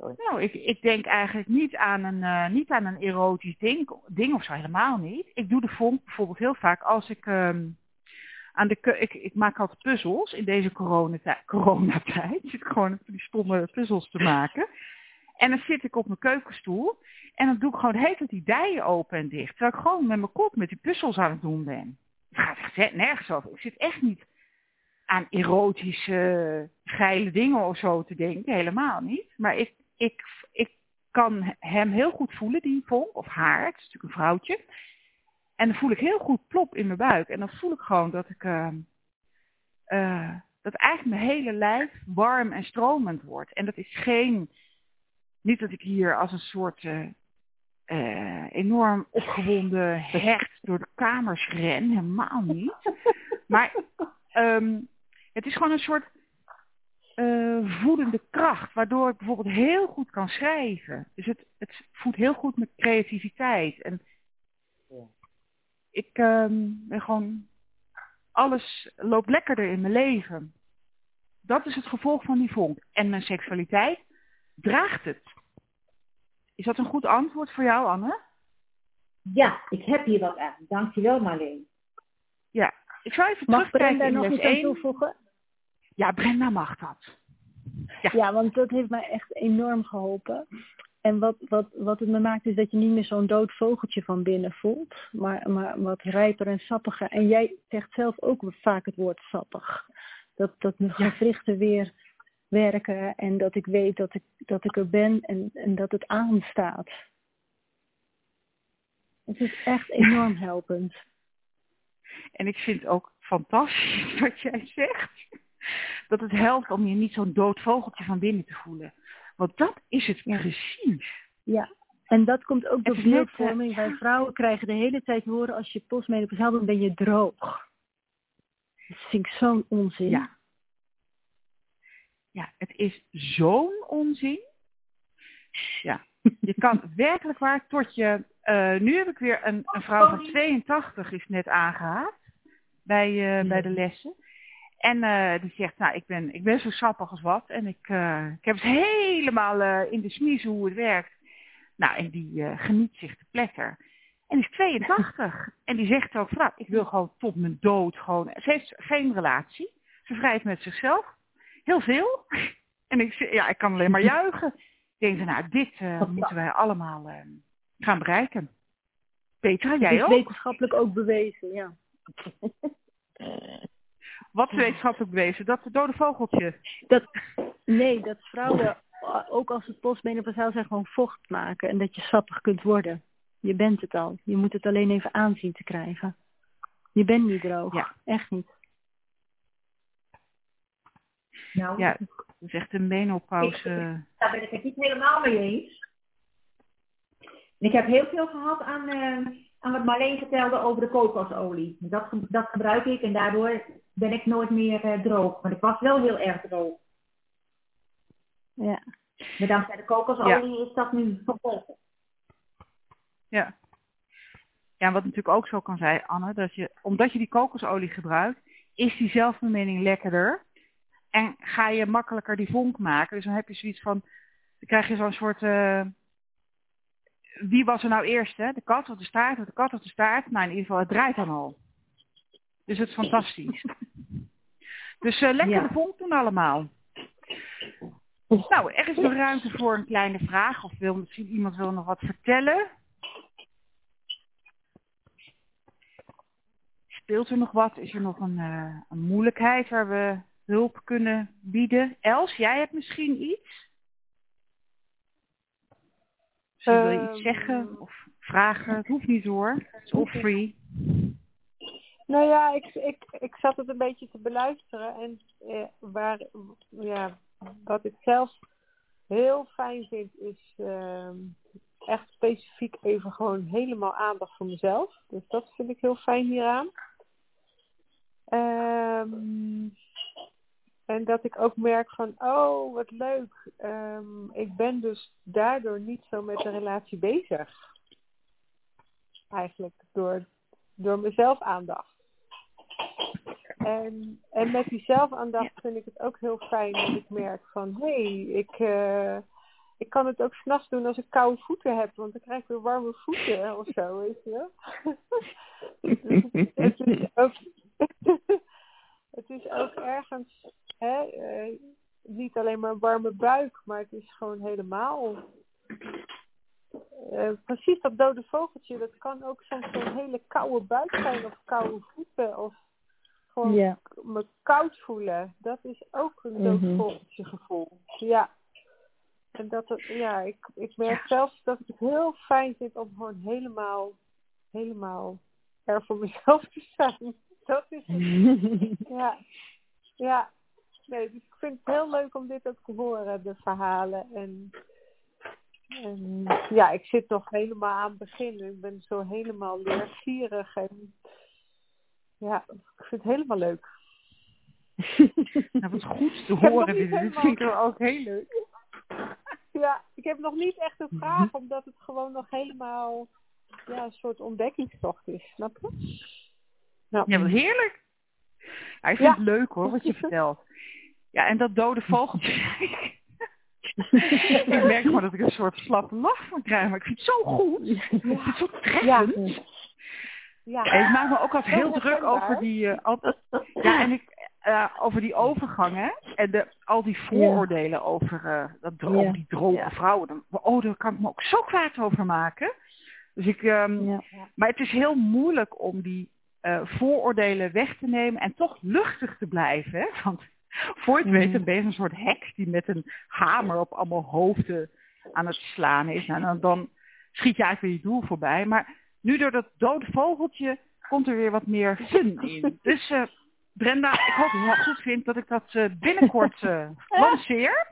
sorry. Nou, ik, ik denk eigenlijk niet aan een, uh, niet aan een erotisch ding, ding of zo, helemaal niet. Ik doe de vonk bijvoorbeeld heel vaak als ik... Um, aan de ke- ik, ik maak altijd puzzels in deze coronatijd. coronatijd. Ik zit gewoon die stomme puzzels te maken. En dan zit ik op mijn keukenstoel. En dan doe ik gewoon de hele tijd die dijen open en dicht. Terwijl ik gewoon met mijn kop met die puzzels aan het doen ben. Het gaat echt nergens over. Ik zit echt niet aan erotische, geile dingen of zo te denken. Helemaal niet. Maar ik, ik, ik kan hem heel goed voelen, die vonk. Of haar. Het is natuurlijk een vrouwtje. En dan voel ik heel goed plop in mijn buik. En dan voel ik gewoon dat ik... Uh, uh, dat eigenlijk mijn hele lijf warm en stromend wordt. En dat is geen... Niet dat ik hier als een soort uh, uh, enorm opgewonden hert door de kamers ren. Helemaal niet. Maar um, het is gewoon een soort uh, voedende kracht. Waardoor ik bijvoorbeeld heel goed kan schrijven. Dus het, het voedt heel goed met creativiteit. En ja. ik um, ben gewoon... Alles loopt lekkerder in mijn leven. Dat is het gevolg van die vonk. En mijn seksualiteit draagt het. Is dat een goed antwoord voor jou, Anne? Ja, ik heb hier wat aan. Dankjewel, Marleen. Ja, ik zou even mag terugkijken Brenda in nog les iets aan één. toevoegen? Ja, Brenda mag dat. Ja. ja, want dat heeft mij echt enorm geholpen. En wat, wat, wat het me maakt is dat je niet meer zo'n dood vogeltje van binnen voelt. Maar, maar wat rijper en sappiger. En jij zegt zelf ook vaak het woord sappig. Dat, dat mijn gewrichten weer werken. En dat ik weet dat ik, dat ik er ben en, en dat het aanstaat. Het is echt enorm helpend. En ik vind ook fantastisch wat jij zegt. Dat het helpt om je niet zo'n dood vogeltje van binnen te voelen. Want dat is het ja. precies. Ja, en dat komt ook door net, beeldvorming. Uh, Wij vrouwen krijgen de hele tijd te horen als je postmenopausaal bent, ben je droog. Dat vind ik zo'n onzin. Ja. Ja, het is zo'n onzin. Ja, je kan werkelijk waar tot je... Uh, nu heb ik weer een, een vrouw van tweeëntachtig is net aangehaakt bij, uh, ja. bij de lessen. En uh, die zegt, nou, ik ben, ik ben zo sappig als wat. En ik, uh, ik heb het helemaal uh, in de smiezen hoe het werkt. Nou, en die uh, geniet zich te pletter. En die is tweeëntachtig. En die zegt ook, nou, ik wil gewoon tot mijn dood gewoon... Ze heeft geen relatie. Ze vrijt met zichzelf. Heel veel. En ik, ja, ik kan alleen maar juichen. Ik denk, nou, dit uh, moeten wij allemaal uh, gaan bereiken. Petra, jij ook? Het is wetenschappelijk ook bewezen, ja. Wat is wetenschappelijk bewezen? Dat dode vogeltje? Dat, nee, dat vrouwen, ook als ze postmenopausaal zijn, gewoon vocht maken. En dat je sappig kunt worden. Je bent het al. Je moet het alleen even aanzien te krijgen. Je bent niet droog. Ja. Echt niet. Nou, ja, dat is echt een menopauze. Daar ben ik het niet helemaal mee eens. Ik heb heel veel gehad aan, uh, aan wat Marleen vertelde over de kokosolie. Dat, dat gebruik ik en daardoor ben ik nooit meer uh, droog. Maar ik was wel heel erg droog. Ja. Maar dankzij de kokosolie ja. is dat nu vervolgens. Ja. Ja, wat natuurlijk ook zo kan zijn, Anne, dat je, omdat je die kokosolie gebruikt, is die zelfbeminning lekkerder. En ga je makkelijker die vonk maken. Dus dan heb je zoiets van, dan krijg je zo'n soort, uh, wie was er nou eerst, hè? De kat of de staart of de kat of de staart? Nou, in ieder geval, het draait dan al. Dus het is fantastisch. Dus uh, lekker ja. de vonk doen allemaal. Nou, er is nog ruimte voor een kleine vraag. Of wil misschien iemand wil nog wat vertellen? Speelt er nog wat? Is er nog een, uh, een moeilijkheid waar we hulp kunnen bieden? Els, jij hebt misschien iets? Misschien wil je iets zeggen of vragen? Het hoeft niet hoor. Het is all free. Nou ja, ik, ik, ik zat het een beetje te beluisteren. En eh, waar, ja, wat ik zelf heel fijn vind is uh, echt specifiek even gewoon helemaal aandacht voor mezelf. Dus dat vind ik heel fijn hieraan. Um, en dat ik ook merk van, oh wat leuk. Um, ik ben dus daardoor niet zo met de relatie bezig. Eigenlijk door, door mezelf aandacht. En, en met die zelfaandacht vind ik het ook heel fijn dat ik merk van, hé, hey, ik, uh, ik kan het ook 's nachts doen als ik koude voeten heb, want dan krijg ik weer warme voeten of zo, weet je wel. Dus het, het, is ook, het is ook ergens, hè, uh, niet alleen maar een warme buik, maar het is gewoon helemaal... Uh, precies dat dode vogeltje, dat kan ook soms een hele koude buik zijn of koude voeten of gewoon Ja. me koud voelen. Dat is ook een dood Mhm. vogeltje gevoel. Ja. En dat het, ja, ik, ik merk zelfs dat ik het heel fijn vind om gewoon helemaal, helemaal er voor mezelf te zijn. Dat is het. Ja. Ja. Nee, dus ik vind het heel leuk om dit ook te horen, de verhalen. En, en ja, ik zit nog helemaal aan het begin. Ik ben zo helemaal leergierig. En ja, ik vind het helemaal leuk. Nou, wat goed te Ik heb horen. nog Dit, niet dit helemaal- vind ik er ook heel leuk. Ja, ik heb nog niet echt een vraag, omdat het gewoon nog helemaal ja, een soort ontdekkingstocht is. Snap je? Nou, Ja, wat heerlijk. Ja, ik vind Ja. het leuk hoor, wat je vertelt. Ja, en dat dode vogeltje. Ik merk gewoon dat ik een soort slappe lach van krijg, maar ik vind het zo goed. Ik vind het zo treffend. ja. En ik maak me ook altijd Zo heel druk herkenbaar. over die, uh, altijd, ja, en ik, uh, over die overgangen en de, al die vooroordelen over, uh, dat, dro- Ja. over die droge Ja. vrouwen. Dan, oh, daar kan ik me ook zo kwaad over maken. Dus ik, um, Ja. maar het is heel moeilijk om die uh, vooroordelen weg te nemen en toch luchtig te blijven. Hè? Want voor je het weet, dan ben je een soort heks die met een hamer op allemaal hoofden aan het slaan is. Nou, dan, dan schiet je eigenlijk weer je doel voorbij. Maar nu door dat dode vogeltje komt er weer wat meer fun in. Dus uh, Brenda, ik hoop dat je het goed vindt dat ik dat uh, binnenkort uh, lanceer.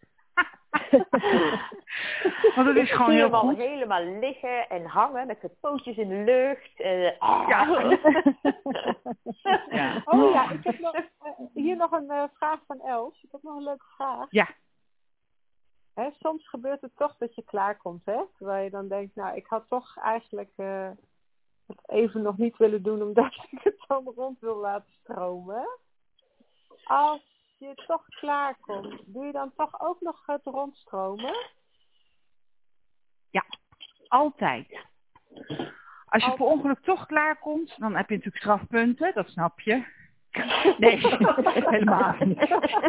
Want het is gewoon heel helemaal, goed. helemaal liggen en hangen met de pootjes in de lucht. Uh, ah. Ja. Ja. Oh ja, ik heb nog, uh, hier nog een uh, vraag van Els. Ik heb nog een leuke vraag. Ja. Hè, soms gebeurt het toch dat je klaarkomt, hè? Terwijl je dan denkt, nou, ik had toch eigenlijk uh, het even nog niet willen doen, omdat ik het dan rond wil laten stromen. Als je toch klaarkomt, doe je dan toch ook nog het rondstromen? Ja, altijd. Als je Altijd. per ongeluk toch klaarkomt, dan heb je natuurlijk strafpunten, dat snap je. Nee, helemaal niet.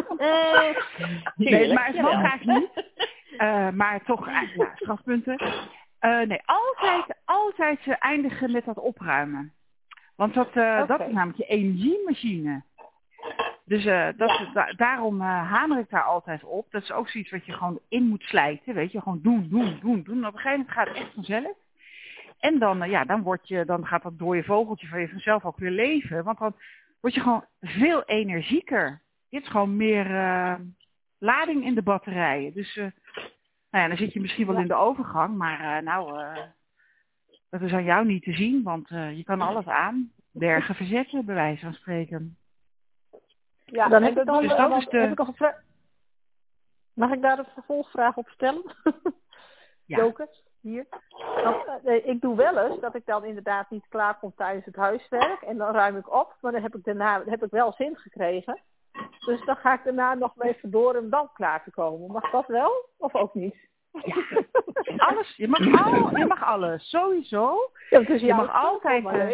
Nee, maar het mag eigenlijk niet. Uh, maar toch, uh, ja, strafpunten. Uh, nee, altijd, altijd uh, eindigen met dat opruimen. Want dat, uh, Okay. dat is namelijk je energiemachine. Dus uh, dat, ja. da- daarom uh, hamer ik daar altijd op. Dat is ook zoiets wat je gewoon in moet slijten. Weet je, gewoon doen, doen, doen, doen. En op een gegeven moment gaat het echt vanzelf. En dan, uh, ja, dan, word je, dan gaat dat dode vogeltje van je vanzelf ook weer leven. Want dan word je gewoon veel energieker. Je hebt gewoon meer uh, lading in de batterijen. Dus uh, nou ja, dan zit je misschien wel ja. in de overgang. Maar uh, nou, uh, dat is aan jou niet te zien. Want uh, je kan alles aan. Bergen verzetten, bij wijze van spreken. Ja, dan heb ik, dan, dus dat is de... heb ik nog een vraag. Mag ik daar een vervolgvraag op stellen? Ja. Joke, hier. Want, nee, ik doe wel eens dat ik dan inderdaad niet klaar kom tijdens het huiswerk. En dan ruim ik op, maar dan heb ik daarna heb ik wel zin gekregen. Dus dan ga ik daarna nog even door om dan klaar te komen. Mag dat wel? Of ook niet? Ja, alles. Je mag, al, je mag alles, sowieso. Ja, dus je mag altijd... Uh...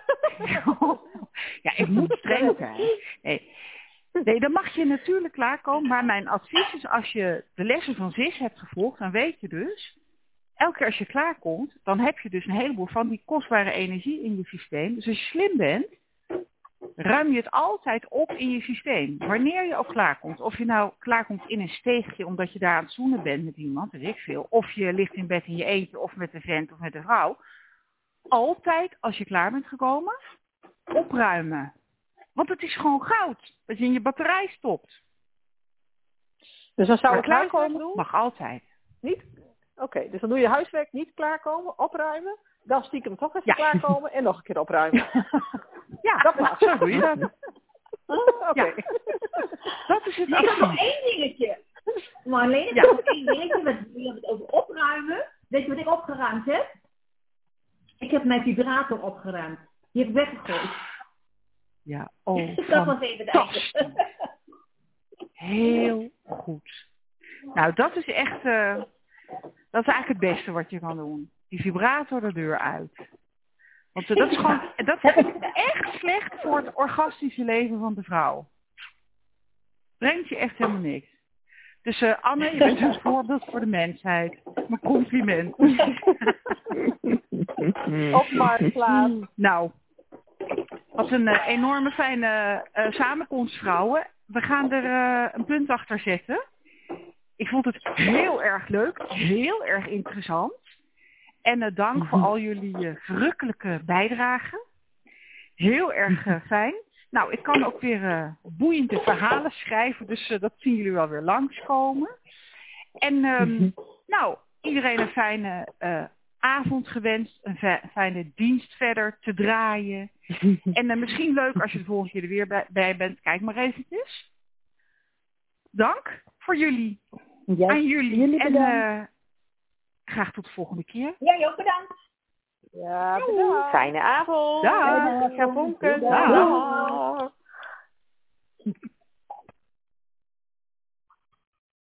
ja, ik moet streng zijn. Nee. nee, dan mag je natuurlijk klaarkomen. Maar mijn advies is, als je de lessen van Sis hebt gevolgd, dan weet je dus... Elke keer als je klaarkomt, dan heb je dus een heleboel van die kostbare energie in je systeem. Dus als je slim bent, ruim je het altijd op in je systeem. Wanneer je ook klaarkomt. Of je nou klaarkomt in een steegje omdat je daar aan het zoenen bent met iemand, weet ik veel. Of je ligt in bed in je eentje of met een vent of met een vrouw. Altijd als je klaar bent gekomen, opruimen. Want het is gewoon goud dat je in je batterij stopt. Dus dan zou maar ik klaarkomen doen? Mag altijd. Niet? Oké, okay, dus dan doe je huiswerk, niet klaarkomen, opruimen. Dan stiekem toch even ja. klaarkomen en nog een keer opruimen. Ja, dat mag. Zo doe je dat. Oké. Okay. Ja. Dat is het. Ik heb nog één dingetje. Maar alleen ik ja. heb nog één dingetje. Wat, je hebt het over opruimen. Weet je wat ik opgeruimd heb? Ik heb mijn vibrator opgeruimd. Die heb ik weggegooid. Ja, oh, dat was even de eigen. Heel goed. Nou, dat is echt... Uh, Dat is eigenlijk het beste wat je kan doen. Die vibrator de deur uit. Want uh, dat is gewoon, dat is echt slecht voor het orgastische leven van de vrouw. Brengt je echt helemaal niks. Dus uh, Anne, je bent een voorbeeld voor de mensheid. Mijn compliment. Op Marktplaats. Nou, wat een uh, enorme fijne uh, samenkomst, vrouwen. We gaan er uh, een punt achter zetten. Ik vond het heel erg leuk, heel erg interessant. En uh, dank voor al jullie uh, verrukkelijke bijdragen. Heel erg uh, fijn. Nou, ik kan ook weer uh, boeiende verhalen schrijven, dus uh, dat zien jullie wel weer langskomen. En um, nou, iedereen een fijne uh, avond gewenst, een fe- fijne dienst verder te draaien. En uh, misschien leuk als je de volgende keer er weer bij, bij bent, kijk maar eventjes. Dank voor jullie, Ja, aan jullie, jullie en uh, graag tot de volgende keer. Jij ook bedankt. Ja, bedankt. Fijne avond. Dag. Fijne Ga avond. bonken. Dag. Dag.